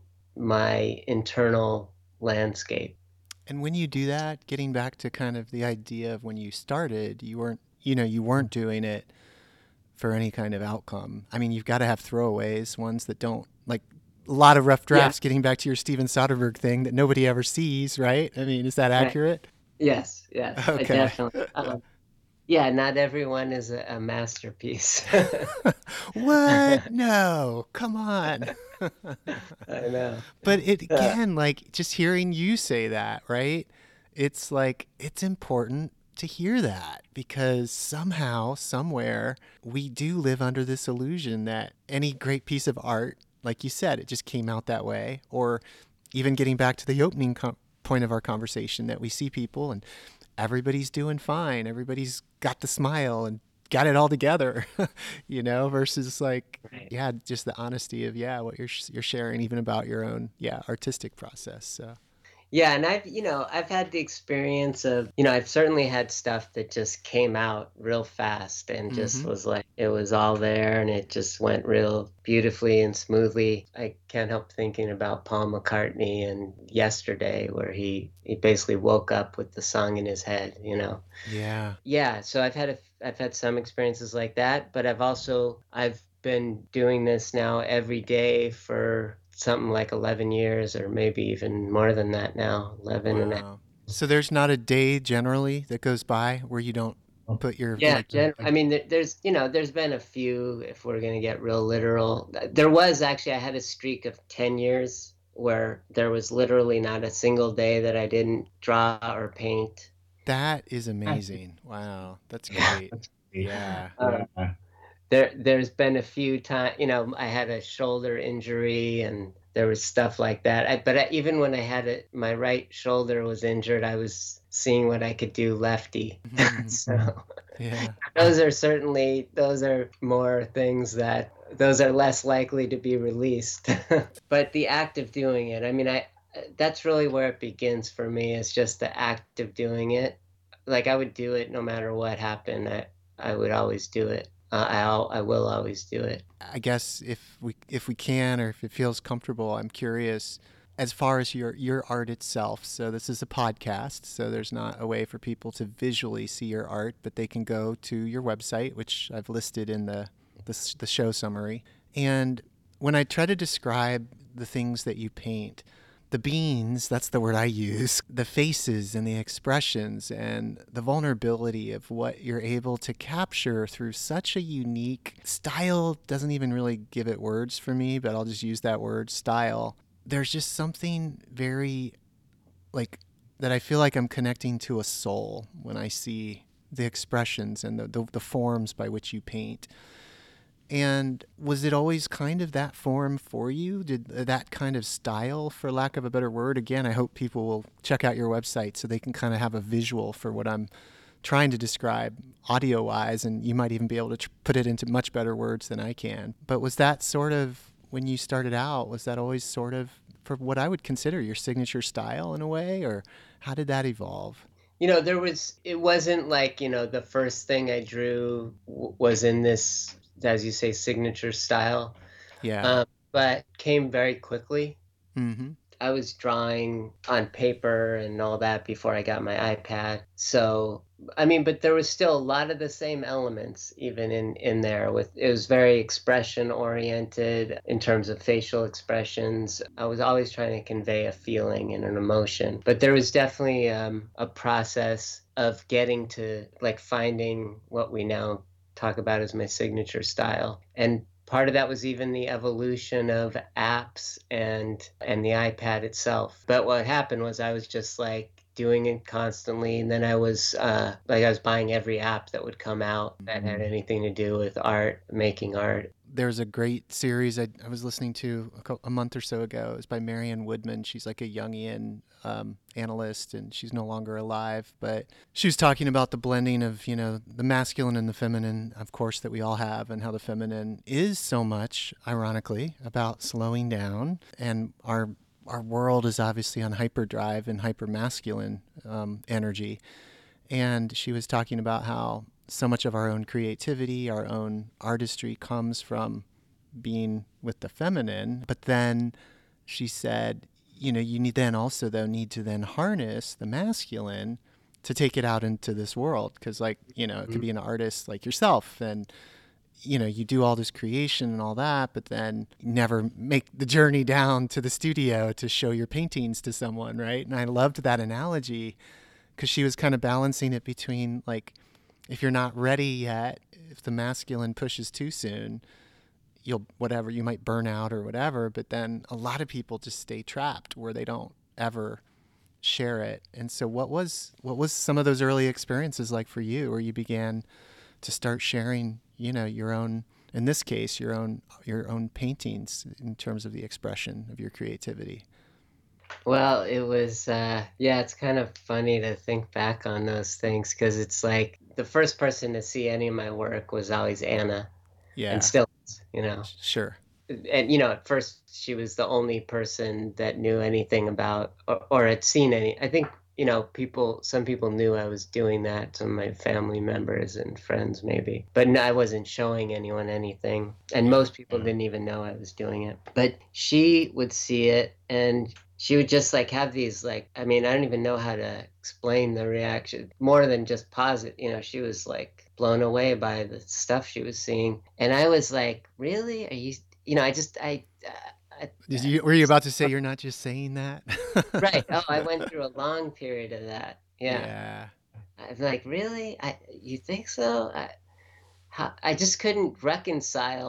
my internal landscape. And when you do that, getting back to kind of the idea of when you started, you weren't, you know, you weren't doing it for any kind of outcome. I mean, you've got to have throwaways, ones that don't, like a lot of rough Yeah, drafts, getting back to your Steven Soderbergh thing that nobody ever sees, right? I mean, is that right. accurate? Yes, yes, I Okay. definitely um, yeah, not everyone is a, a masterpiece. What? No, come on. I know. But it Uh, again, like just hearing you say that, right? It's like it's important to hear that because somehow, somewhere, we do live under this illusion that any great piece of art, like you said, it just came out that way. Or even getting back to the opening com- point of our conversation, that we see people and everybody's doing fine, everybody's got the smile and got it all together, you know, versus like, right. yeah, just the honesty of, yeah, what you're, you're sharing even about your own, yeah, artistic process. So, Yeah, and I've, you know, I've had the experience of, you know, I've certainly had stuff that just came out real fast and just mm-hmm. was like, it was all there and it just went real beautifully and smoothly. I can't help thinking about Paul McCartney and Yesterday, where he he basically woke up with the song in his head, you know. Yeah. Yeah, so I've had a I've had some experiences like that, but I've also I've been doing this now every day for something like eleven years or maybe even more than that now, eleven and a half. Wow. So there's not a day generally that goes by where you don't put your, Yeah, like, gen I mean, there there's, you know, there's been a few if we're gonna get real literal. Th there was actually I had a streak of ten years where there was literally not a single day that I didn't draw or paint. That is amazing. Wow, that's great. That's great. Yeah. Um, Yeah. there there's been a few times, you know, I had a shoulder injury and there was stuff like that. I, but I, even when I had it, my right shoulder was injured, I was seeing what I could do lefty. So Yeah. those are certainly those are more things that those are less likely to be released. But the act of doing it, I mean, I that's really where it begins for me, is just the act of doing it. Like I would do it no matter what happened. I I would always do it. Uh, I al- I will always do it. I guess if we if we can, or if it feels comfortable, I'm curious as far as your your art itself. So this is a podcast, so there's not a way for people to visually see your art, but they can go to your website, which I've listed in the the, the show summary. And when I try to describe the things that you paint, the beans, that's the word I use, the faces and the expressions and the vulnerability of what you're able to capture through such a unique style doesn't even really give it words for me, but I'll just use that word, style. There's just something very like that I feel like I'm connecting to a soul when I see the expressions and the, the, the forms by which you paint. And was it always kind of that form for you? Did that kind of style, for lack of a better word? Again, I hope people will check out your website so they can kind of have a visual for what I'm trying to describe audio wise, and you might even be able to tr- put it into much better words than I can. But was that sort of, when you started out, was that always sort of for what I would consider your signature style in a way, or how did that evolve? You know, there was it wasn't like, you know, the first thing I drew w- was in this, as you say, signature style. Yeah. Um, but came very quickly. Mm-hmm. I was drawing on paper and all that before I got my iPad. So, I mean, but there was still a lot of the same elements even in in there. With it was very expression oriented in terms of facial expressions. I was always trying to convey a feeling and an emotion. But there was definitely um, a process of getting to like finding what we now talk about as my signature style. And part of that was even the evolution of apps and and the iPad itself. But what happened was I was just like doing it constantly, and then I was uh, like I was buying every app that would come out that had anything to do with art, making art. There's a great series I, I was listening to a, a month or so ago. It was by Marianne Woodman. She's like a Jungian um, analyst, and she's no longer alive. But she was talking about the blending of, you know, the masculine and the feminine, of course, that we all have, and how the feminine is so much, ironically, about slowing down. And our our world is obviously on hyperdrive and hyper masculine um, energy. And she was talking about how so much of our own creativity, our own artistry comes from being with the feminine. But then she said, you know, you need then also though need to then harness the masculine to take it out into this world. Cause like, you know, it could be an artist like yourself and, you know, you do all this creation and all that, but then never make the journey down to the studio to show your paintings to someone. Right. And I loved that analogy because she was kind of balancing it between like, if you're not ready yet, if the masculine pushes too soon, you'll whatever, you might burn out or whatever. But then a lot of people just stay trapped where they don't ever share it. And so what was what was some of those early experiences like for you, where you began to start sharing, you know, your own, in this case, your own your own paintings in terms of the expression of your creativity? Well, it was, uh, yeah, it's kind of funny to think back on those things because it's like the first person to see any of my work was always Anna, and Yeah, still is, you know. sure. And you know, at first she was the only person that knew anything about or, or had seen any. I think, you know, people, some people knew I was doing that, some of my family members and friends maybe, but no, I wasn't showing anyone anything, and Yeah. most people didn't even know I was doing it. But she would see it, and she would just like have these like, I mean, I don't even know how to explain the reaction more than just positive. You know, she was like blown away by the stuff she was seeing, and I was like, really, are you, you know, I just I, uh, Did I you, were you about to say you're not just saying that? right. Oh, I went through a long period of that. Yeah. Yeah. I'm like, really? I you think so? I how, I just couldn't reconcile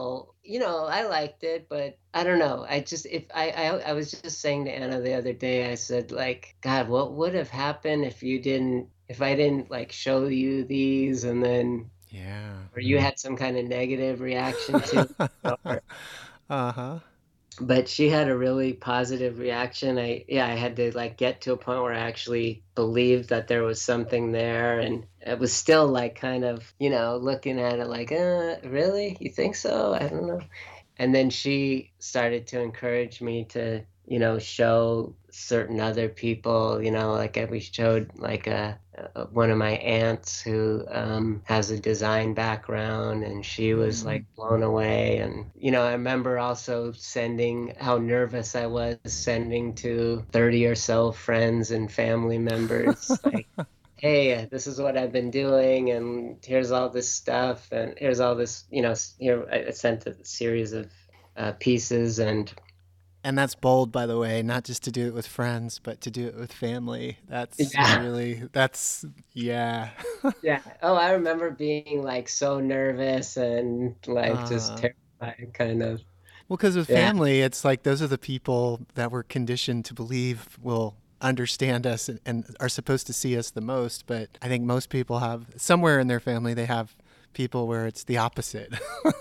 you know, I liked it, but I don't know. I just if I I I was just saying to Anna the other day, I said like, God, what would have happened if you didn't if I didn't like show you these and then Yeah. or you had some kind of negative reaction to it, or Uh-huh. but she had a really positive reaction. I yeah, I had to like get to a point where I actually believed that there was something there, and it was still like kind of, you know, looking at it like, uh, really? You think so? I don't know. And then she started to encourage me to, you know, show certain other people, you know, like uh, we showed like a, a one of my aunts who um, has a design background, and she was Mm. like blown away. And you know, I remember also sending how nervous I was sending to thirty or so friends and family members, like, hey, this is what I've been doing, and here's all this stuff, and here's all this, you know, s- here I I sent a series of uh, pieces, and And that's bold, by the way, not just to do it with friends, but to do it with family. That's yeah, really, that's, yeah. yeah. Oh, I remember being like so nervous and like just Uh, terrified, kind of. well, because with Yeah, family, it's like those are the people that we're conditioned to believe will understand us and, and are supposed to see us the most. But I think most people have somewhere in their family, they have people where it's the opposite,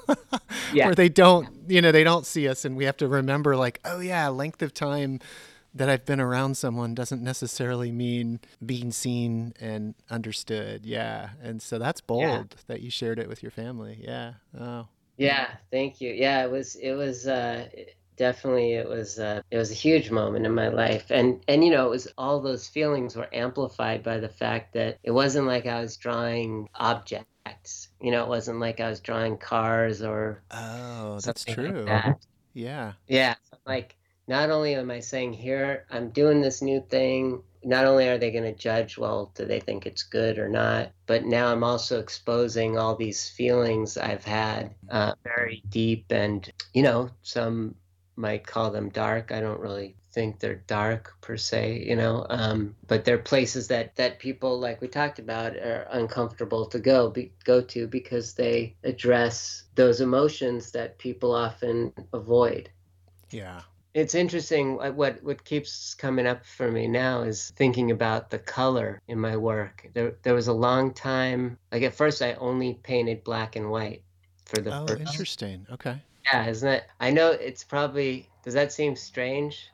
yeah, where they don't, you know, they don't see us. And we have to remember, like, oh, yeah, length of time that I've been around someone doesn't necessarily mean being seen and understood. Yeah. And so that's yeah. bold that you shared it with your family. Yeah. Oh, Yeah, thank you. Yeah, it was it was uh it- definitely it was uh it was a huge moment in my life. And and you know, it was all those feelings were amplified by the fact that it wasn't like I was drawing objects. You know, it wasn't like I was drawing cars or oh, that's something like true. that. Yeah. Yeah, so, like not only am I saying here I'm doing this new thing, not only are they going to judge, well, do they think it's good or not, but now I'm also exposing all these feelings I've had, uh, very deep, and you know, some might call them dark. I don't really think they're dark per se, you know, um, but they're places that that people, like we talked about, are uncomfortable to go be, go to because they address those emotions that people often avoid. Yeah. It's interesting. uh, What what keeps coming up for me now is thinking about the color in my work. There there was a long time, like at first I only painted black and white for the Oh, first. interesting. Okay. Yeah, isn't it? I know it's probably, does that seem strange?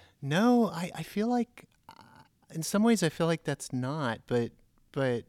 No, I, I feel like, uh, in some ways, I feel like that's not, but, but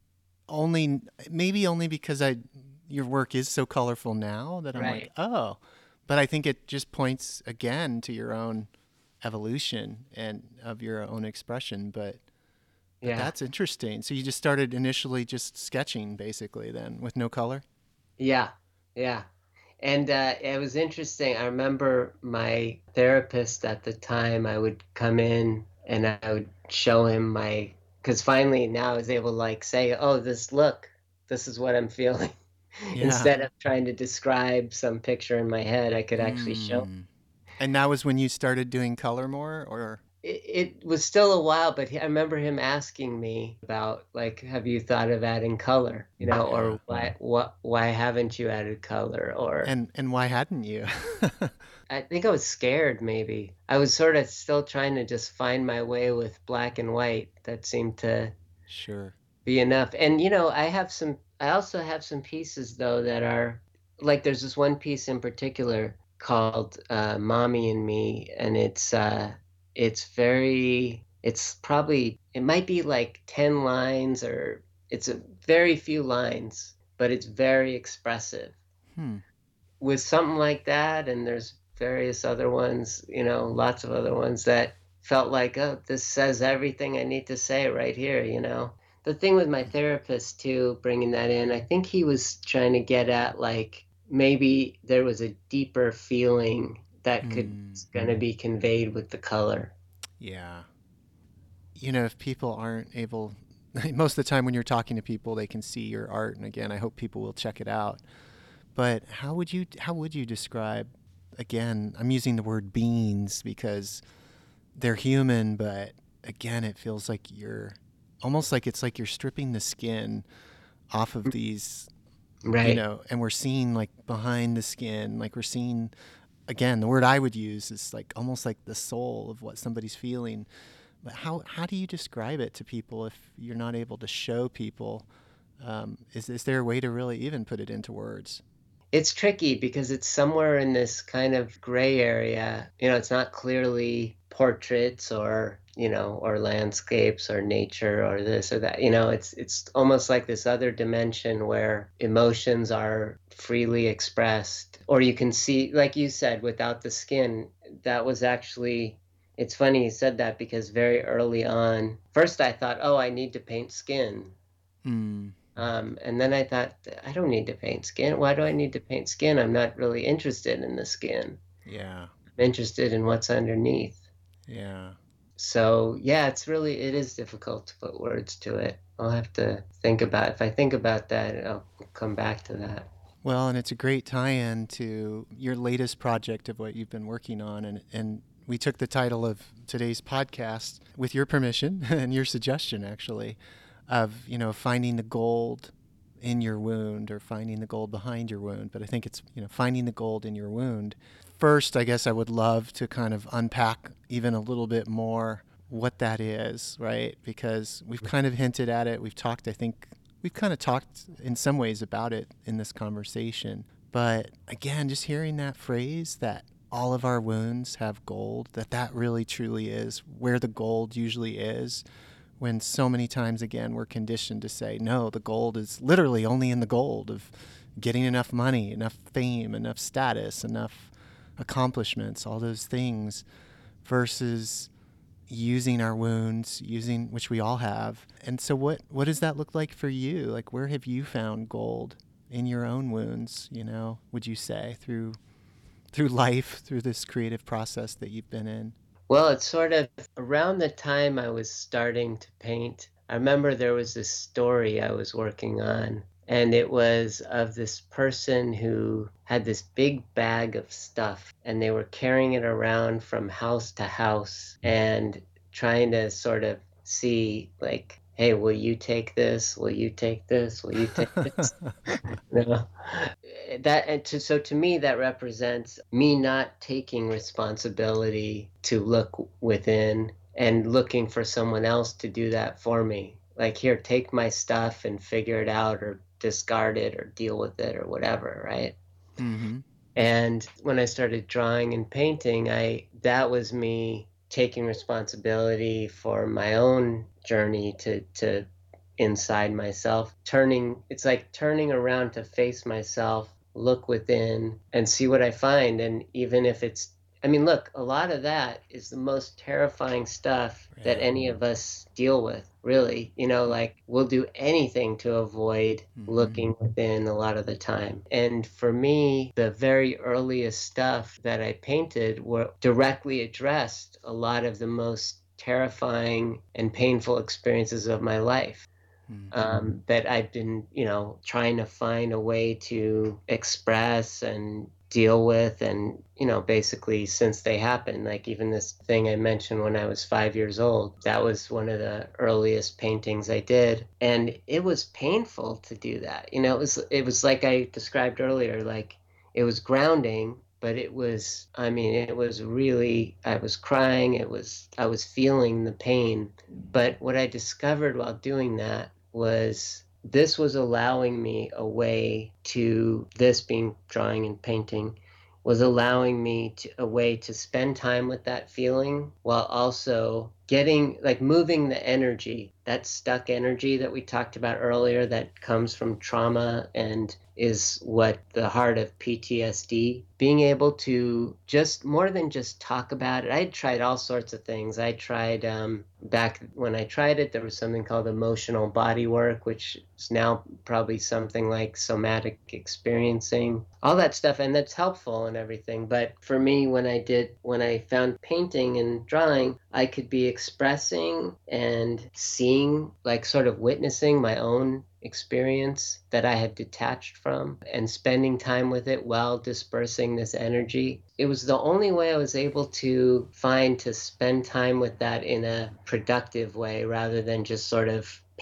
only, maybe only because I, your work is so colorful now that I'm like, Right. oh, but I think it just points again to your own evolution and of your own expression. But, but Yeah. that's interesting. So you just started initially just sketching basically then with no color? Yeah. Yeah. And uh, it was interesting. I remember my therapist at the time, I would come in and I would show him my, because finally now I was able to like say, oh, this look, this is what I'm feeling. Yeah. Instead of trying to describe some picture in my head, I could actually show. Mm. And that was when you started doing color more, or? It, it was still a while, but he, I remember him asking me about like, have you thought of adding color, you know, Yeah. or why, what, why haven't you added color, or And and why hadn't you? I think I was scared maybe. I was sort of still trying to just find my way with black and white. That seemed to Sure. be enough. And you know, I have some I also have some pieces though that are like there's this one piece in particular called uh Mommy and Me, and it's uh it's very it's probably it might be like ten lines, or it's a very few lines, but it's very expressive Hmm. with something like that. And there's various other ones, you know, lots of other ones that felt like, oh, this says everything I need to say right here, you know. The thing with my therapist too, bringing that in, I think he was trying to get at like maybe there was a deeper feeling that could Hmm. going to be conveyed with the color. Yeah. You know, if people aren't able, most of the time when you're talking to people, they can see your art, and again, I hope people will check it out. But how would you how would you describe? Again, I'm using the word beings because they're human, but again, it feels like you're almost like it's like you're stripping the skin off of these you Right. know, and we're seeing like behind the skin, like we're seeing, again, the word I would use is like almost like the soul of what somebody's feeling. But how, how do you describe it to people if you're not able to show people? Um, is, is there a way to really even put it into words? It's tricky because it's somewhere in this kind of gray area. You know, it's not clearly portraits or, you know, or landscapes or nature or this or that. You know, it's it's almost like this other dimension where emotions are freely expressed. Or you can see, like you said, without the skin, that was actually it's funny you said that because very early on, first I thought, oh, I need to paint skin. Mm, Um, and then I thought, I don't need to paint skin. Why do I need to paint skin? I'm not really interested in the skin. yeah, I'm interested in what's underneath. yeah. So yeah, it's really it is difficult to put words to it. I'll have to think about if I think about that, I'll come back to that. Well, and it's a great tie-in to your latest project of what you've been working on, and and we took the title of today's podcast with your permission and your suggestion, actually, of you know finding the gold in your wound or finding the gold behind your wound. But I think it's you know finding the gold in your wound. First, I guess I would love to kind of unpack even a little bit more what that is, right? Because we've kind of hinted at it. We've talked, I think, we've kind of talked in some ways about it in this conversation. But again, just hearing that phrase that all of our wounds have gold, that that really truly is where the gold usually is, when so many times again we're conditioned to say, no, the gold is literally only in the gold of getting enough money, enough fame, enough status, enough accomplishments, all those things, versus using our wounds, using which we all have. And so what what does that look like for you? Like where have you found gold in your own wounds, you know, would you say, through through life, through this creative process that you've been in? Well, it's sort of around the time I was starting to paint. I remember there was this story I was working on, and it was of this person who had this big bag of stuff, and they were carrying it around from house to house and trying to sort of see, like, hey, will you take this? Will you take this? Will you take this? No. Eh, That and to so to me that represents me not taking responsibility to look within and looking for someone else to do that for me. Like, here, take my stuff and figure it out or discard it or deal with it or whatever, right? Mm-hmm. And when I started drawing and painting, I that was me taking responsibility for my own journey to to inside myself, turning it's like turning around to face myself, look within and see what I find. And even if it's I mean, look, a lot of that is the most terrifying stuff that Yeah. any of us deal with, really. You know, like we'll do anything to avoid Mm-hmm. looking within a lot of the time. And for me, the very earliest stuff that I painted were directly addressed a lot of the most terrifying and painful experiences of my life, Mm-hmm. um, that I've been, you know, trying to find a way to express and deal with. And, you know, basically since they happened, like even this thing I mentioned when I was five years old, that was one of the earliest paintings I did. And it was painful to do that. You know, it was, it was like I described earlier, like it was grounding, but it was, I mean, it was really, I was crying. It was, I was feeling the pain. But what I discovered while doing that was this was allowing me a way to, this being drawing and painting, was allowing me to, a way to spend time with that feeling while also getting, like moving the energy, that stuck energy that we talked about earlier that comes from trauma and is what the heart of P T S D, being able to just more than just talk about it. I tried all sorts of things. I tried, um, back when I tried it, there was something called emotional body work, which is now probably something like somatic experiencing, all that stuff. And that's helpful and everything. But for me, when I did, when I found painting and drawing, I could be expressing and seeing, like sort of witnessing my own experience that I had detached from and spending time with it while dispersing this energy. It was the only way I was able to find to spend time with that in a productive way rather than just sort of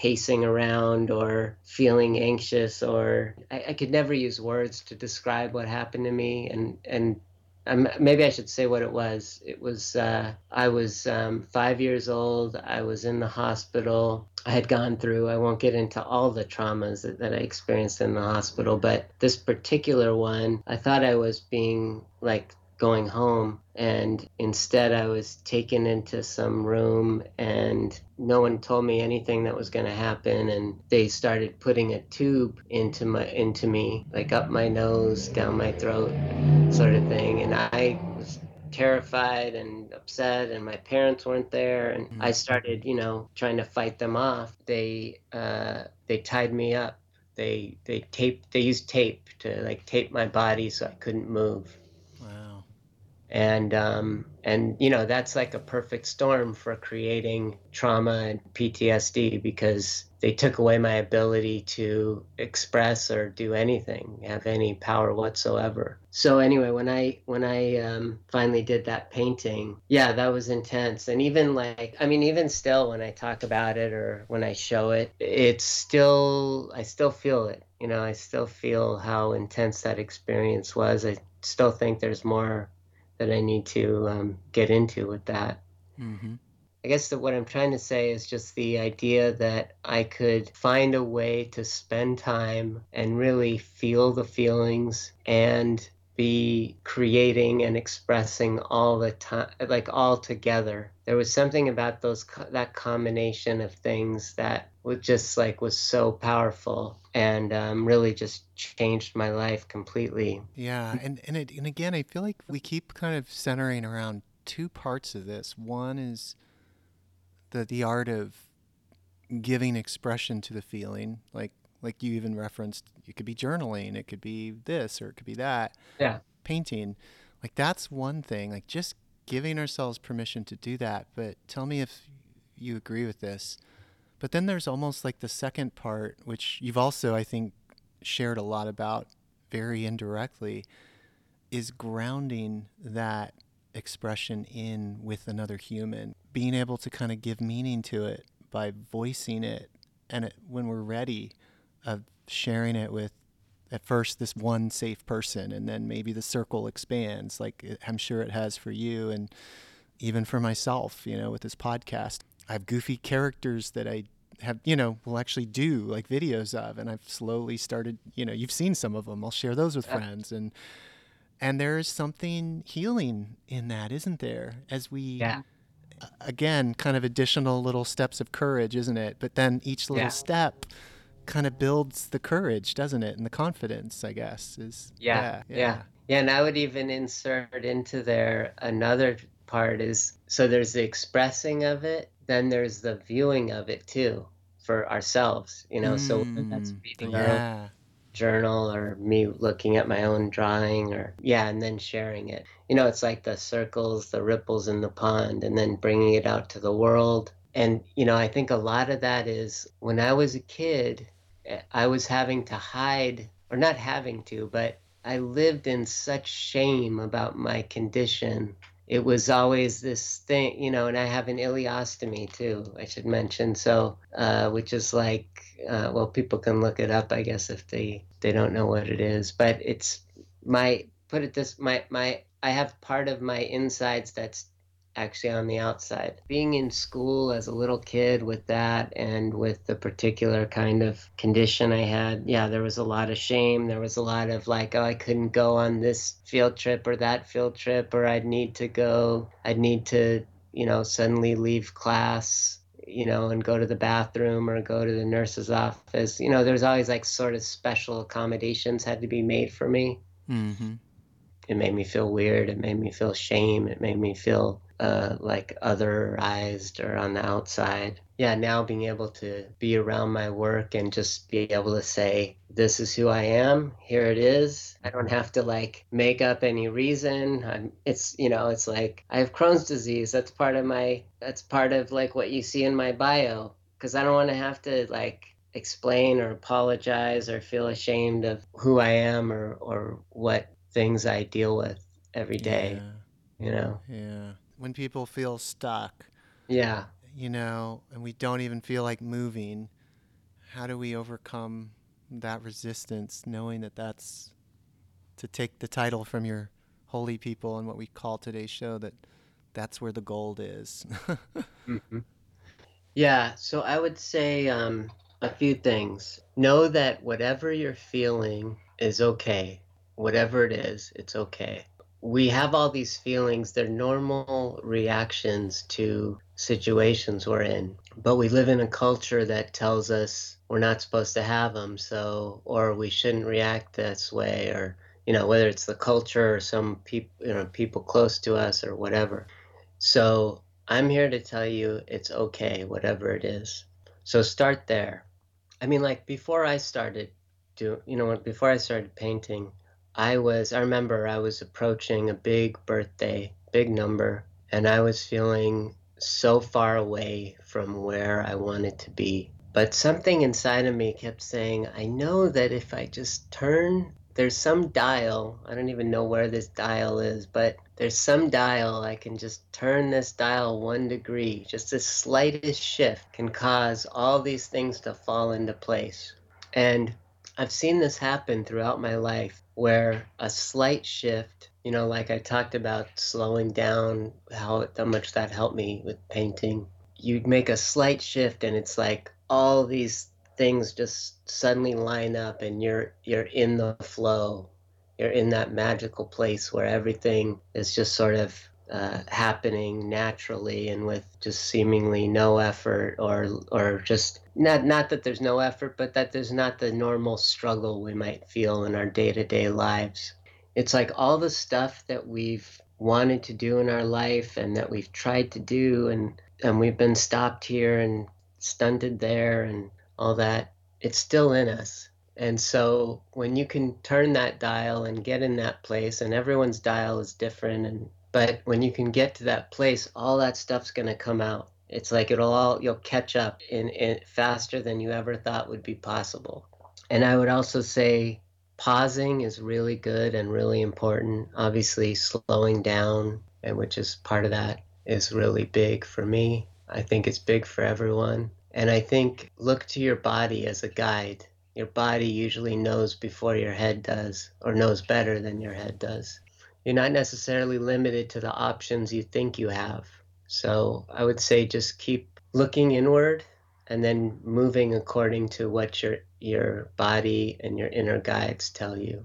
pacing around or feeling anxious, or I, I could never use words to describe what happened to me. And and um, maybe I should say what it was. It was uh, I was um, five years old. I was in the hospital. I had gone through, I won't get into all the traumas that, that I experienced in the hospital, but this particular one, I thought I was being like going home, and instead I was taken into some room, and no one told me anything that was going to happen, and they started putting a tube into my into me, like up my nose, down my throat, sort of thing. And I was terrified and upset, and my parents weren't there, and I started, you know, trying to fight them off. They uh they tied me up. They they taped they used tape to like tape my body so I couldn't move. Wow. And um and you know, that's like a perfect storm for creating trauma and P T S D, because they took away my ability to express or do anything, have any power whatsoever. So anyway, when I when I um, finally did that painting, yeah, that was intense. And even like, I mean, even still, when I talk about it or when I show it, it's still, I still feel it. You know, I still feel how intense that experience was. I still think there's more that I need to um, get into with that. Mm-hmm. I guess that what I'm trying to say is just the idea that I could find a way to spend time and really feel the feelings and be creating and expressing all the time, like all together. There was something about those that combination of things that was just like was so powerful, and um, really just changed my life completely. Yeah, and and it, and again, I feel like we keep kind of centering around two parts of this. One is the the art of giving expression to the feeling, like like you even referenced. It could be journaling, it could be this, or it could be that. Yeah. Painting, like that's one thing. Like just giving ourselves permission to do that. But tell me if you agree with this. But then there's almost like the second part, which you've also, I think, shared a lot about very indirectly, is grounding that expression in with another human, being able to kind of give meaning to it by voicing it, and it, when we're ready, of sharing it with at first this one safe person, and then maybe the circle expands, like it, I'm sure it has for you, and even for myself, you know, with this podcast. I have goofy characters that I have, you know, will actually do like videos of, and I've slowly started, you know, you've seen some of them. I'll share those with friends, and and there is something healing in that, isn't there? As we, Yeah. again, kind of additional little steps of courage, isn't it? But then each little Yeah. step kind of builds the courage, doesn't it? And the confidence, I guess, is Yeah, yeah, yeah, yeah. And I would even insert into there another part is, so there's the expressing of it, then there's the viewing of it too for ourselves, you know. So whether that's Mm, reading our own yeah, journal or me looking at my own drawing, or yeah, and then sharing it. You know, it's like the circles, the ripples in the pond, and then bringing it out to the world. And you know, I think a lot of that is when I was a kid, eh, I was having to hide, or not having to, but I lived in such shame about my condition. It was always this thing, you know, and I have an ileostomy too, I should mention. So, uh, which is like, uh, well, people can look it up, I guess, if they they don't know what it is. But it's my, put it this, my my I have part of my insides that's actually on the outside. Being in school as a little kid with that, and with the particular kind of condition I had, yeah, there was a lot of shame. There was a lot of like, oh, I couldn't go on this field trip or that field trip, or I'd need to go, I'd need to, you know, suddenly leave class, you know, and go to the bathroom or go to the nurse's office. You know, there's always like sort of special accommodations had to be made for me. mm-hmm. It made me feel weird. It made me feel shame. It made me feel uh, like otherized or on the outside. Yeah, now being able to be around my work and just be able to say, this is who I am. Here it is. I don't have to like make up any reason. I'm, it's, you know, it's like I have Crohn's disease. That's part of my, that's part of like what you see in my bio, because I don't want to have to like explain or apologize or feel ashamed of who I am, or, or what things I deal with every day, Yeah, you know? yeah. When people feel stuck, Yeah, you know, and we don't even feel like moving, how do we overcome that resistance, knowing that that's, to take the title from your holy people and what we call today's show, that that's where the gold is. hmm Yeah, so I would say um, a few things. Know that whatever you're feeling is okay. Whatever it is, it's okay. We have all these feelings, they're normal reactions to situations we're in, but we live in a culture that tells us we're not supposed to have them, so, or we shouldn't react this way, or, you know, whether it's the culture or some people, you know, people close to us or whatever. So I'm here to tell you it's okay, whatever it is. So start there. I mean, like before I started do, you know, before I started painting, I was, I remember I was approaching a big birthday, big number, and I was feeling so far away from where I wanted to be. But something inside of me kept saying, I know that if I just turn, there's some dial, I don't even know where this dial is, but there's some dial, I can just turn this dial one degree. Just the slightest shift can cause all these things to fall into place. And I've seen this happen throughout my life where a slight shift, you know, like I talked about slowing down, how, how much that helped me with painting. You'd make a slight shift and it's like all these things just suddenly line up and you're you're in the flow. You're in that magical place where everything is just sort of uh, happening naturally and with just seemingly no effort, or or just not not that there's no effort, but that there's not the normal struggle we might feel in our day-to-day lives. It's like all the stuff that we've wanted to do in our life and that we've tried to do, and and we've been stopped here and stunted there and all that, it's still in us. And so when you can turn that dial and get in that place, and everyone's dial is different, and but when you can get to that place, all that stuff's going to come out. It's like it'll all, you'll catch up in, in faster than you ever thought would be possible. And I would also say pausing is really good and really important. Obviously, slowing down, and which is part of that, is really big for me. I think it's big for everyone. And I think look to your body as a guide. Your body usually knows before your head does, or knows better than your head does. You're not necessarily limited to the options you think you have. So I would say just keep looking inward and then moving according to what your your body and your inner guides tell you.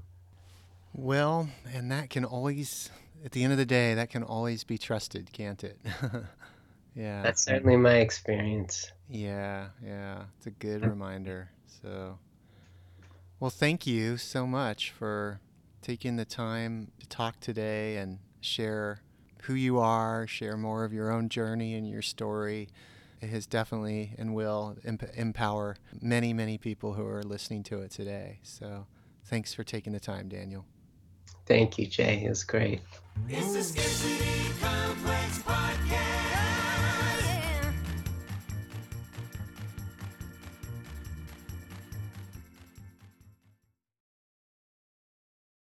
Well, and that can always, at the end of the day, that can always be trusted, can't it? Yeah. That's certainly my experience. Yeah, yeah. It's a good reminder. So, well, thank you so much for taking the time to talk today and share who you are, share more of your own journey and your story. It has definitely and will emp- empower many, many people who are listening to it today. So, thanks for taking the time, Daniel. Thank you, Jay. It was great. It's the Scarcity Complex